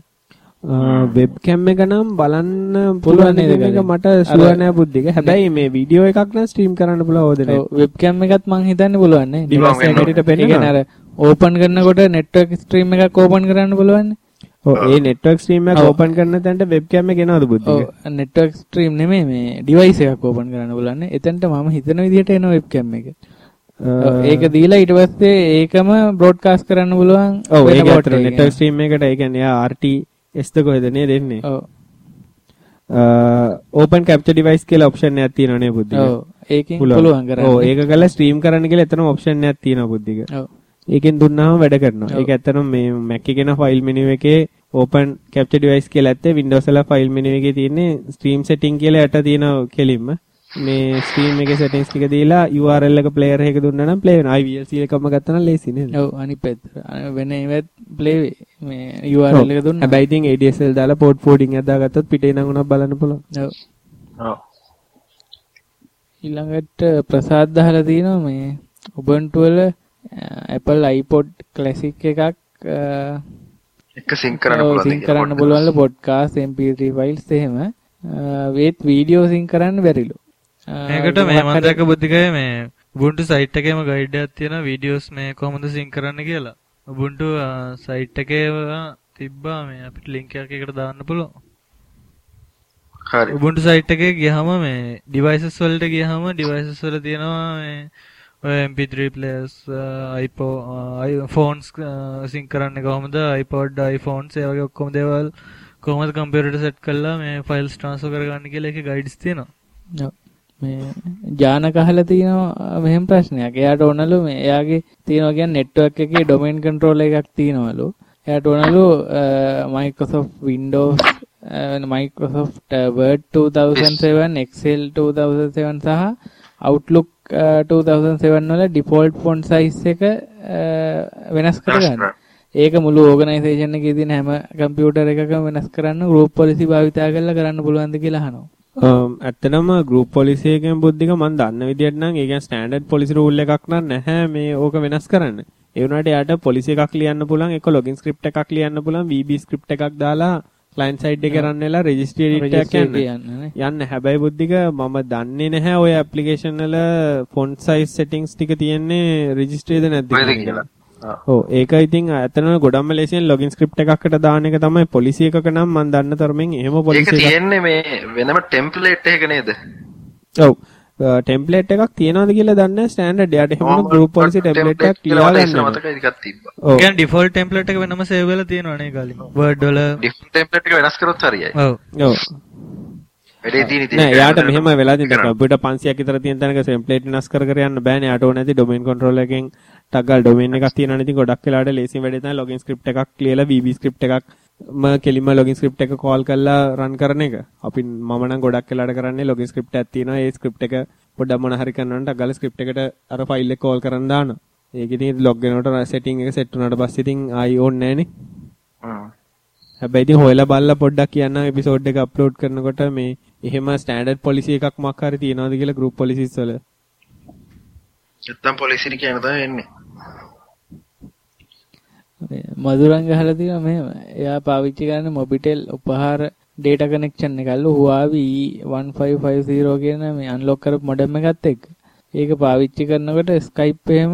webcam එක නම් බලන්න පුළුවන් නේද? මේක මට ෂුවර් නෑ බුද්ධික. හැබැයි මේ වීඩියෝ එකක් නම් ස්ට්‍රීම් කරන්න පුළුවන් ඕද නේ? ඔව් webcam එකත් මං හිතන්නේ පුළුවන් නේ. device එකට පෙන්නනවා. අර open කරනකොට network stream එකක් open කරන්න පුළුවන් නේ. ඔව් ඒ network stream එක open කරන තැනට webcam එක එනවද බුද්ධික? ඔව් network stream නෙමෙයි මේ device එකක් open කරන්න පුළුවන් නේ. එතනට මම හිතන විදිහට එන webcam එක. ඒක දීලා ඊට පස්සේ ඒකම බ්‍රෝඩ්කාස්ට් කරන්න පුළුවන්. ඔව් ඒක අතර network stream එකට ඒ කියන්නේ යා R T S ද කොහෙද නේ දෙන්නේ. ඔව්. open capture device කියලා option එකක් තියෙනවා නේ බුද්ධික. ඔව් ඒකෙන් පුළුවන් කරන්න. ඔව් ඒක කරලා stream කරන්න කියලා එතන option එකක් තියෙනවා බුද්ධික. ඔව්. ඒකෙන් දුන්නාම වැඩ කරනවා. ඒක ඇත්තටම මේ Mac එකේ න file menu එකේ open capture device කියලා ඇත්තේ Windows වල file menu එකේ තියෙන්නේ stream setting කියලා යට තියෙන කෙලින්ම මේ stream එකේ settings ටික දීලා U R L එක player එකක දුන්නා නම් play වෙනවා. I V L C එකම ගත්තා නම් ලේසි නේද? ඔව් අනිත් පැත්ත. වෙන ඒවත් play වෙයි. මේ U R L එක දුන්නා. හැබැයි ඉතින් A D S L දාලා port forwarding එකක් දාගත්තොත් පිටේ නම් උනක් බලන්න පුළුවන්. ඔව්. ඔව්. ඊළඟට ප්‍රසාද් දහලා තියෙනවා මේ Ubuntu වල Apple iPod Classic එකක් එක sync කරන්න පුළුවන්. sync කරන්න පුළුවන්ල podcast M P three files එහෙම. වේත් වීඩියෝ sync කරන්න බැරිලු. මේකට මේ මම දැක්ක බුද්ධිකය මේ Ubuntu site එකේම guide එකක් තියෙනවා videos මේ කොහොමද sync කරන්න කියලා. Ubuntu site එකේ තිබ්බා මේ අපිට link එකක් එකට දාන්න පුළුවන්. හරි. Ubuntu site එකේ ගියාම මේ devices වලට ගියාම devices වල තියෙනවා මේ ඔය M P three players iPod phones sync කරන්නේ කොහොමද iPod iPhones ඒ වගේ ඔක්කොම දේවල් කොහොමද කම්පියුටරට සෙට් කරලා මේ ෆයිල්ස් ට්‍රාන්ස්ෆර් කරගන්න කියලා ඒකේ ගයිඩ්ස් තියෙනවා. ඔව්. මේ ජානක අහලා තියෙනවා මෙහෙම ප්‍රශ්නයක්. එයාට ඕනලු මේ එයාගේ තියෙනවා කියන්නේ network එකේ domain controller එකක් තියෙනවලු. එයාට ඕනලු Microsoft Windows Microsoft Word two thousand seven, Excel two thousand seven සහ Outlook two thousand seven වල default font size එක වෙනස් කරගන්න. ඒක මුළු ඕගනයිසේෂන් එකේ තියෙන හැම කම්පියුටර් එකකම වෙනස් කරන්න group policy භාවිතා කරලා කරන්න පුළුවන්ද කියලා අහනවා. ඇත්තටම group policy එකෙන් බුද්ධික මම දන්න විදිහට නම් ඒ කියන්නේ standard policy rule එකක් නම් නැහැ මේ ඕක වෙනස් කරන්න. ඒ වුණාට යාට policy එකක් ලියන්න පුළුවන්, එක login script එකක් ලියන්න පුළුවන්, V B script එකක් දාලා client side එකේ run වෙලා registry edit එකක් යන්න. යන්න හැබැයි බුද්ධික මම දන්නේ නැහැ ඔය application වල font size settings ටික තියෙන්නේ registry ද නැද්ද කියලා. ඔව් ඒක ඉතින් ඇත්තටම ගොඩක්ම ලේසියෙන් login script එකකට දාන එක තමයි policy එකක නම් මම දන්න තරමින් එහෙම policy එකක්. ඒක තියෙන්නේ මේ වෙනම template එකක නේද? ඔව් template එකක් තියනවාද කියලා දන්නේ standard එයාට එහෙම group policy template එකක් ලියලා ගන්න. මතකයි ටිකක් තිබ්බා. ඒ කියන්නේ default template එක වෙනම save වෙලා තියෙනවා නේ කලින්. Word වල default template එක වෙනස් කරොත් හරියයි. ඔව්. ඔව්. වැඩේ තියෙන ඉතින් නෑ එයාට මෙහෙම වෙලා තියෙන කම්පියුටර් පන්සියක් විතර තියෙන තැනක template වෙනස් කර කර යන්න බෑනේ. එයාට ඕනේ නැති domain controller එකෙන් ටක් ගාලා domain එකක් තියෙනවනේ. ඉතින් ගොඩක් වෙලාවට ලේසියෙන් වැඩේ තමයි login script එකක් ලියලා V B script එකක් ම කෙලින්ම login script එක call කරලා run කරන එක. අපි මම නම් ගොඩක් වෙලාවට කරන්නේ login script එකක් තියෙනවා. ඒ script එක පොඩ්ඩක් මොන හරි කරනවනම් ටක් ගාලා script එකට අර file එක call කරන් දානවා. ඒක ඉතින් log වෙනකොට setting එක set වුණාට පස්සේ ඉතින් ආයි ඕනේ නැහනේ. හ්ම්. හැබැයි ඉතින් හොයලා බලලා පොඩ්ඩක් කියන්න episode එක upload කරනකොට මේ එහෙම standard policy එකක් මොකක් හරි තියනවාද කියලා group policies වල. නැත්තම් policy එක කියන තමයි එන්නේ. මధుරංග අහලා තියෙනවා මෙහෙම. එයා පාවිච්චි කරන Mobitel උපහාර data connection එකල්ලු Huawei E one five five zero කියන මේ unlock කරපු modem එකත් එක්ක. ඒක පාවිච්චි කරනකොට Skype එහෙම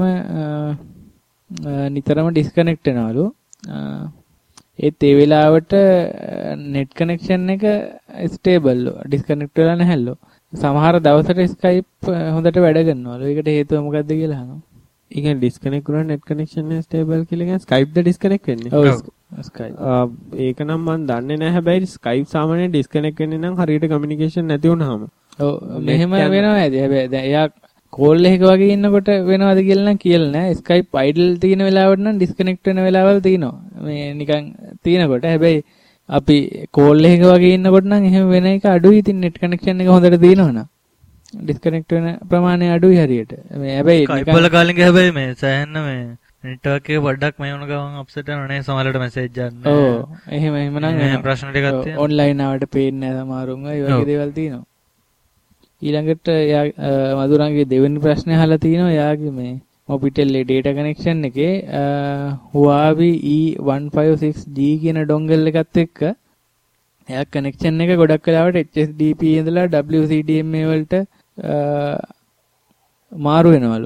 නිතරම disconnect වෙනවලු. ඒත් ඒ වෙලාවට net connection එක stable ලු. disconnect වෙලා නැහැලු. සමහර දවසට Skype හොඳට වැඩ කරනවලු. ඒකට හේතුව මොකක්ද කියලා අහනවා. ඒ කියන්නේ disconnect කරන net connection එක stable කියලා කියන්නේ Skype ද disconnect වෙන්නේ. ඔව් Skype. ඒක නම් මම දන්නේ නැහැ. හැබැයි Skype සාමාන්‍යයෙන් disconnect වෙන්නේ නම් හරියට communication නැති වුනහම. ඔව් මෙහෙම වෙනවා ඇති. හැබැයි දැන් එයා call එකක වගේ ඉන්නකොට වෙනවද කියලා නම් කියලා නැහැ. Skype idle තියෙන වෙලාවට නම් disconnect වෙන වෙලාවල් තියෙනවා. මේ නිකන් තියෙනකොට. හැබැයි අපි call එකක වගේ ඉන්නකොට නම් එහෙම වෙන එක අඩුයි. ඉතින් net connection එක හොඳට තියෙනවනම් disconnect වෙන ප්‍රමාණය අඩුයි හරියට. මේ හැබැයි Skype වල කාලින්ග හැබැයි මේ සෑහෙන්න මේ network එක පොඩ්ඩක් මේ වුණ ගමන් අප්සෙට් වෙනවා නේ සමහරවිට message යන්නේ. ඔව් එහෙම එහෙම නම් ප්‍රශ්න ටිකක් තියෙනවා. online ආවට පේන්නේ නැහැ සමහරුන්. ඒ වගේ දේවල් තියෙනවා. ඊළඟට එයා මధుරංගේ දෙවෙනි ප්‍රශ්නේ අහලා තිනවා. එයාගේ මේ Mobitel data connection එකේ Huawei E one five six G කියන dongle එකත් එක්ක එයා connection එක ගොඩක් වෙලාවට H S D P ඉඳලා W C D M A වලට මාරු වෙනවලු.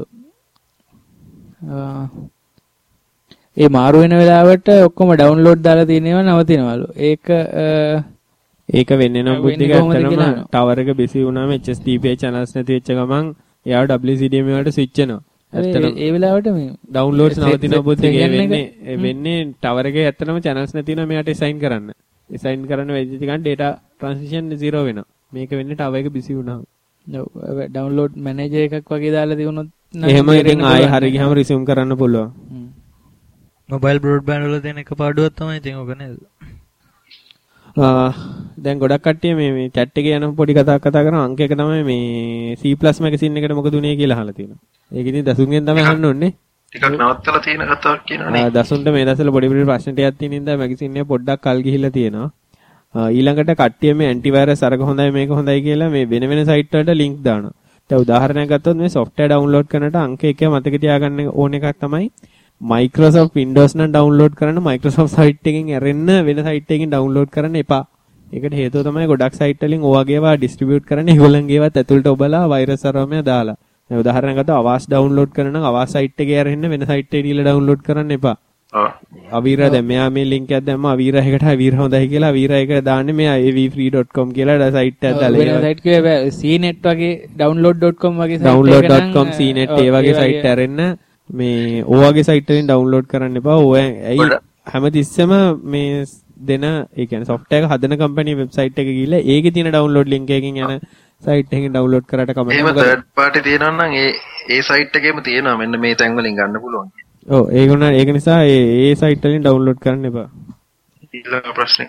ඒ මාරු වෙන වෙලාවට ඔක්කොම ඩවුන්ලෝඩ් දාලා තියෙනේවා නවතිනවලු. ඒක ඒක වෙන්නේ නම් බුද්ධික ඇත්තටම ටවර් එක බිසි වුණාම H S D P channels නැති වෙච්ච ගමන් එයාව W C D M A වලට ස්විච් වෙනවා. ඇත්තටම ඒ වෙලාවට මේ ඩවුන්ලෝඩ්ස් නවතින බුද්ධික වෙන්නේ වෙන්නේ ටවර් එකේ ඇත්තටම channels නැති වෙනවා මෙයාට assign කරන්න. assign කරන්න වෙච්ච ගමන් data transition zero වෙනවා. මේක වෙන්නේ ටවර් එක බිසි වුණාම. ඔව් ඩවුන්ලෝඩ් මැනේජර් එකක් වගේ දාලා තියුණොත් එහෙම ඉතින් ආයෙ හරි ගියාම resume කරන්න පුළුවන්. mobile broadband වල තියෙන එක පාඩුවක් තමයි ඉතින් ඔක නේද? දැන් ගොඩක් කට්ටිය මේ මේ chat එකේ යන පොඩි කතාවක් කතා කරන අංක එක තමයි මේ C+ magazine එකට මොකද උනේ කියලා අහලා තියෙනවා. ඒක ඉතින් දසුන්ගෙන් තමයි අහන්න ඕනේ. ටිකක් නවත්තලා තියෙන කතාවක් කියනවනේ. ආ දසුන්ට මේ දවස්වල පොඩි පොඩි ප්‍රශ්න ටිකක් තියෙන ඉඳලා magazine එක පොඩ්ඩක් කල් ගිහිල්ලා තියෙනවා. ඊළඟට කට්ටිය මේ antivirus අරක හොඳයි මේක හොඳයි කියලා මේ වෙන වෙන site වලට link දානවා. දැන් උදාහරණයක් ගත්තොත් මේ software download කරනකොට අංක එක මතක තියාගන්න ඕන එකක් තමයි Microsoft Windows නම් download කරන්න Microsoft site එකකින් ඇරෙන්න වෙන site එකකින් download කරන්න එපා. ඒකට හේතුව තමයි ගොඩක් site වලින් ඔයගේ ඒවා distribute කරන්න ඒගොල්ලන්ගේ ඒවාත් ඇතුළට ඔබලා virus සර්වරය දාලා. දැන් උදාහරණයක් ගත්තොත් අවාස් download කරන නම් අවාස් site එකේ ඇරෙන්න වෙන site එකේ ගිහලා download කරන්න එපා. අවීරා දැන් මෙයා මේ link එකක් දැම්ම අවීරා එකට අවීරා හොඳයි කියලා අවීරා එක දාන්නේ මෙයා a v free dot com කියලා සයිට් එකක් දාලා ඒ සයිට් එකේ cnet වගේ download dot com වගේ site download dot com cnet ඒ වගේ සයිට් ඇරෙන්න මේ ඔයගේ සයිට් වලින් download කරන්න එපා. ඔය ඇයි හැමතිස්සෙම මේ දෙන ඒ කියන්නේ software එක හදන company website එක ගිහලා ඒකේ තියෙන download link එකකින් යන site එකකින් download කරාට කමක් නැහැ. එහෙම third party තියෙනවා නම් ඒ ඒ site එකේම තියෙනවා මෙන්න මේ තැන් වලින් ගන්න පුළුවන්. ඔව් ඒක උනා ඒක නිසා ඒ ඒ site වලින් download කරන්න එපා. ඊළඟ ප්‍රශ්නේ.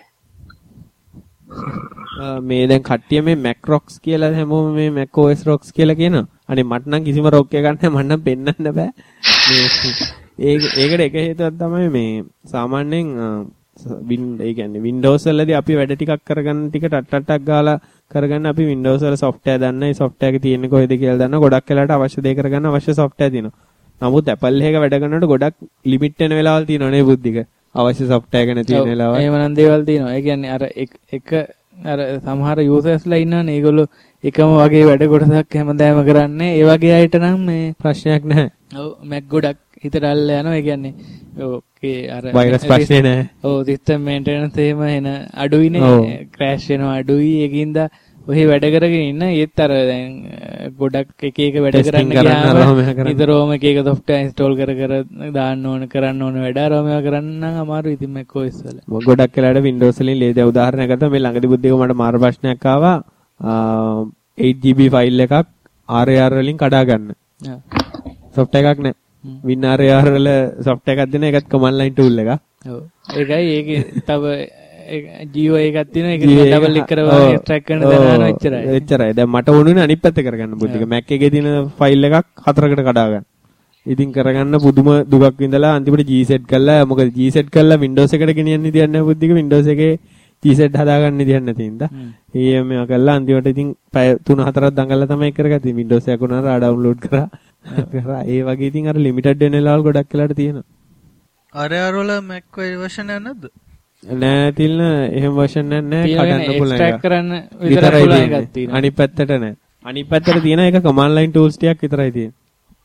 මේ දැන් කට්ටිය මේ Mac rocks කියලා හැමෝම මේ Mac O S rocks කියලා කියනවා. අනේ මට නම් කිසිම rock එකක් නැහැ මට නම් පෙන්වන්න බෑ. මේ ඒක ඒකට එක හේතුවක් තමයි මේ සාමාන්‍යයෙන් වින් ඒ කියන්නේ Windows වලදී අපි වැඩ ටිකක් කරගන්න ටික ටක් ටක් ටක් ගාලා කරගන්න අපි Windows වල software දන්න ඒ software එක තියෙන්නේ කොහෙද කියලා දන්න ගොඩක් වෙලාවට අවශ්‍ය දේ කරගන්න අවශ්‍ය software තියෙනවා. නමුත් Apple එක වැඩ කරනකොට ගොඩක් limit වෙන වෙලාවල් තියෙනවා නේ බුද්ධික. අවශ්‍ය software එක නැති වෙන වෙලාවල්. එහෙම නම් දේවල් තියෙනවා. ඒ කියන්නේ අර එක අර සමහර users-ලා ඉන්නවනේ ඒගොල්ලෝ එකම වගේ වැඩ කොටසක් හැමදාම කරන්නේ. ඒ වගේ අයට නම් මේ ප්‍රශ්නයක් නැහැ. ඔව් Mac ගොඩක් හිතට අල්ල යනවා. ඒ කියන්නේ ඕකේ අර වෛරස් ප්‍රශ්නේ නැහැ. ඔව් system maintenance එහෙම එන අඩුයිනේ crash වෙනවා අඩුයි. ඒකින්ද ඔහි වැඩ කරගෙන ඉන්න ඒත් අර දැන් ගොඩක් එක එක වැඩ කරන්න ගියාම නිතරම එක එක software install කර කර දාන්න ඕන කරන්න ඕන වැඩ අරම ඒවා කරන්න නම් අමාරුයි ඉතින් Mac O S වල. ගොඩක් වෙලාවට Windows වලින් ලේ දැන් උදාහරණයක් ගත්තා මේ ළඟදී බුද්ධික මට මාර ප්‍රශ්නයක් ආවා eight G B ෆයිල් එකක් R A R වලින් කඩා ගන්න. software එකක් නැහැ. Win R A R වල software එකක් දෙන එකත් command line tool එකක්. ඔව්. ඒකයි ඒකේ තව ජීව එකක් තියෙනවා ඒක ඩබල් ක්ලික් කරලා එක්ස්ට්‍රැක්ට් කරන දානවා එච්චරයි. එච්චරයි. දැන් මට ඕනුනේ අනිත් පැත්ත කරගන්න බුද්ධික. Mac එකේ තියෙන ෆයිල් එකක් හතරකට කඩා ගන්න. ඉතින් කරගන්න පුදුම දුකක් විඳලා අන්තිමට G set කළා. මොකද G set කළා Windows එකට ගෙනියන්න ඉතින් නැහැ බුද්ධික. Windows එකේ G set හදාගන්න ඉතින් නැති හින්දා. ඒ මේවා කළා අන්තිමට ඉතින් පැය තුන හතරක් දඟලලා තමයි කරගත්තේ. Windows එක උනාට ආ ඩවුන්ලෝඩ් කරා. කරා ඒ වගේ ඉතින් අර ලිමිටඩ් වෙන වෙලාවල් ගොඩක් වෙලාට තියෙනවා. R A R වල Mac version එක නැද්ද? නෑ තිල්න එහෙම version එකක් නෑ කඩන්න පුළුවන් එක. එක්ස්ට්‍රැක්ට් කරන්න විතරයි පුළුවන් එකක් තියෙනවා. අනිත් පැත්තට නෑ. අනිත් පැත්තට තියෙන එක command line tools ටිකක් විතරයි තියෙන්නේ.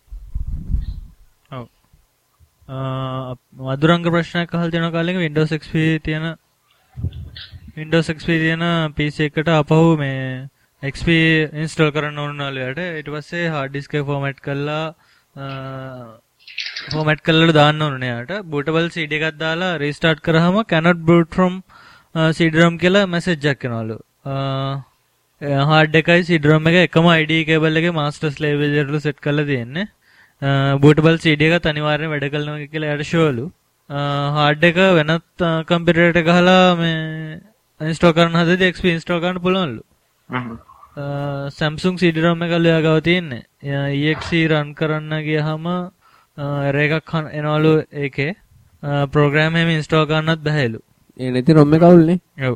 ඔව්. මధుරංග ප්‍රශ්නයක් අහලා තියෙන කාලෙක Windows X P තියෙන Windows X P තියෙන P C එකට අපහු මේ X P install කරන්න ඕන නළුවට ඊට පස්සේ hard disk එක format කරලා format කරලා දාන්න ඕනේ යාට bootable C D එකක් දාලා restart කරාම cannot boot from uh, C D ROM කියලා message එකක් එනවලු. uh, hard එකයි C D ROM එක එකම I D cable එකේ master slave විදිහට set කරලා තියෙන්නේ. uh, bootable C D එකත් අනිවාර්යෙන් වැඩ කරනවා කියලා යාට ෂෝලු. uh, hard එක වෙනත් uh, computer එකට ගහලා මේ install කරන්න හදද්දී X P install කරන්න පුළුවන්ලු. uh, Samsung C D ROM එක ලියා ගාව තියෙන්නේ. uh, exe run කරන්න ගියාම error එකක් එනවලු ඒකේ program එකම install කරන්නත් බැහැලු. ඒ නැති ROM එක අවුල්නේ. ඔව්.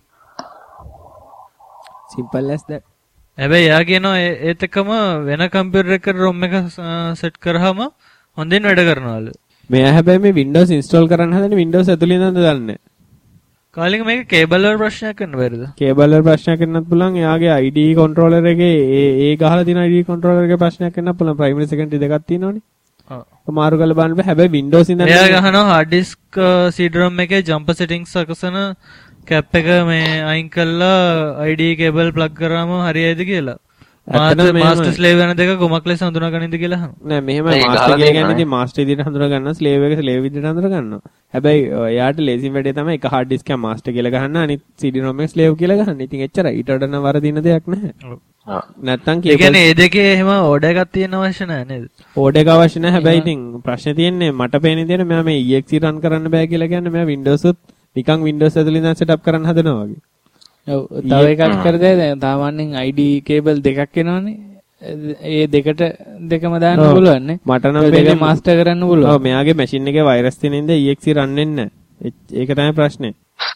simple as that. හැබැයි යා කියනවා ඒත් එකම වෙන computer එකකට ROM එක set කරාම හොඳින් වැඩ කරනවලු. මෙයා හැබැයි මේ Windows install කරන්න හදන්නේ Windows ඇතුළේ ඉඳන්ද දන්නේ. කාලික මේක cable වල ප්‍රශ්නයක් කරන්න බැරිද? cable වල ප්‍රශ්නයක් වෙන්නත් පුළුවන්. එයාගේ I D controller එකේ ඒ ඒ ගහලා තියෙන I D controller එකේ ප්‍රශ්නයක් වෙන්නත් පුළුවන්. primary secondary දෙකක් තියෙනවනේ. ඔව්. මාරු කරලා බලන්න බෑ. හැබැයි Windows ඉඳන් එයා ගහනවා hard disk C D ROM එකේ jumper settings සකසන cap එක මේ අයින් කරලා I D cable plug කරාම හරියයිද කියලා. master slave වෙන දෙක කොමක් ලෙස හඳුනා ගන්නද කියලා අහනවා. නෑ මෙහෙමයි master කියන්නේ ඉතින් master විදිහට හඳුනා ගන්නවා slave එක slave විදිහට හඳුනා ගන්නවා. හැබැයි එයාට ලේසිම වැඩේ තමයි එක hard disk එක master කියලා ගහන්න අනිත් C D ROM එක slave කියලා ගහන්න. ඉතින් එච්චරයි. ඊට වඩා වරදින දෙයක් නැහැ. ඔව්. නැත්තම් ඒ කියන්නේ මේ දෙකේ එහෙම order එකක් තියෙන අවශ්‍ය නැහැ නේද? order එක අවශ්‍ය නැහැ. හැබැයි ඉතින් ප්‍රශ්නේ තියෙන්නේ මට පේන විදිහට මෙයා මේ exe run කරන්න බෑ කියලා කියන්නේ මෙයා Windows උත් නිකන් Windows ඇතුළේ ඉඳන් setup කරන්න හදනවා වගේ. ඔව් තව එකක් කරදේ දැන් සාමාන්‍යයෙන් I D cable දෙකක් එනවනේ. ඒ දෙකට දෙකම දාන්න පුළුවන් නේ. මට නම් මේක master කරන්න පුළුවන්. ඔව් මෙයාගේ machine එකේ virus තියෙන ඉඳ exe run වෙන්නේ නැහැ. ඒක තමයි ප්‍රශ්නේ.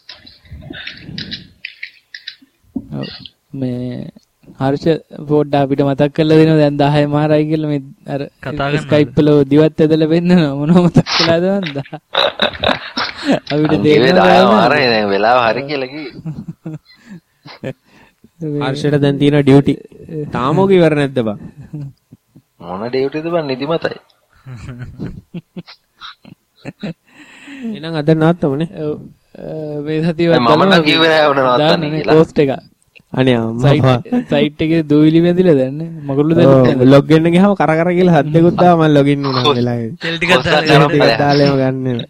ඔව් මේ හර්ෂ පොඩ්ඩ අපිට මතක් කරලා දෙනවා දැන් දහය මාරයි කියලා මේ අර Skype වල දිවත් ඇදලා වෙන්නනවා මොනව මතක් කළාද වන්ද අපිට දෙන්නවා දහය මාරයි දැන් වෙලාව හරි කියලා කිව්වේ හර්ෂට දැන් තියෙන ඩියුටි තාම ඔක ඉවර නැද්ද බං මොන ඩියුටිද බං නිදිමතයි එහෙනම් අද නවත්තමුනේ. ඔව්. මේ සතියවත් මම නම් කිව්වේ නෑ උන නවත්තන්න කියලා. පෝස්ට් එක. අනේ අම්මා සයිට් එකේ දූවිලි වැදිලා දැන් නේ. මගුල්ලු දැන් ලොග් වෙන්න ගියාම කර කර කියලා හද්දෙකුත් ආව මම ලොග් ඉන් වුණා වෙලාවේ. තෙල් ටිකක් දාලා ගන්න.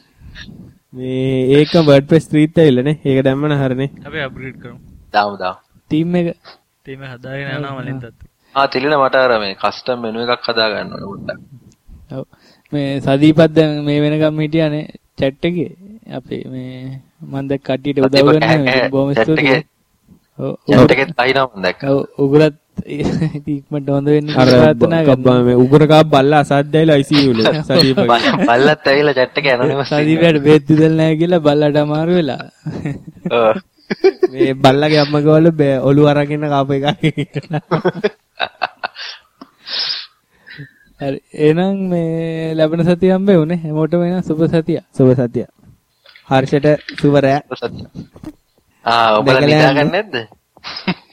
මේ ඒක WordPress ත්‍රීත් ඇවිල්ලා නේ. ඒක දැම්මම හරිනේ. අපි අප්ග්‍රේඩ් කරමු. දාමු දාමු. ටීම් එක ටීම් එක හදාගෙන යනවා මලින් තත්. ආ තිලින මට අර මේ කස්ටම් මෙනු එකක් හදා ගන්න ඕනේ පොඩ්ඩක්. ඔව්. මේ සදීපත් දැන් මේ වෙනකම් හිටියානේ chat එකේ. අපි මේ මම දැන් කට්ටියට උදව් කරනවා බොහොම ස්තුතියි. ඔව් chat එකෙත් අයිනවා මම දැක්කා. ඔව් උගලත් ඉක්මනට හොඳ වෙන්න ප්‍රාර්ථනා කරනවා. මේ උගුරකා බල්ලා අසාධ්‍යයිලා I C U වල සදීප. බල්ලත් ඇවිල්ලා chat එකේ ඇනොනිමස්. සදීපට බේත් දෙදල් නැහැ කියලා බල්ලාට අමාරු වෙලා. ඔව්. මේ බල්ලගේ අම්මා ගාවල ඔලු අරගෙන කාප එකයි. හරි එහෙනම් මේ ලැබෙන සතිය හම්බේ උනේ හැමෝටම එන සුබ සතිය. සුබ සතිය. හර්ෂට සුබ රැ. ආ ඔබලා නිදා ගන්න නැද්ද?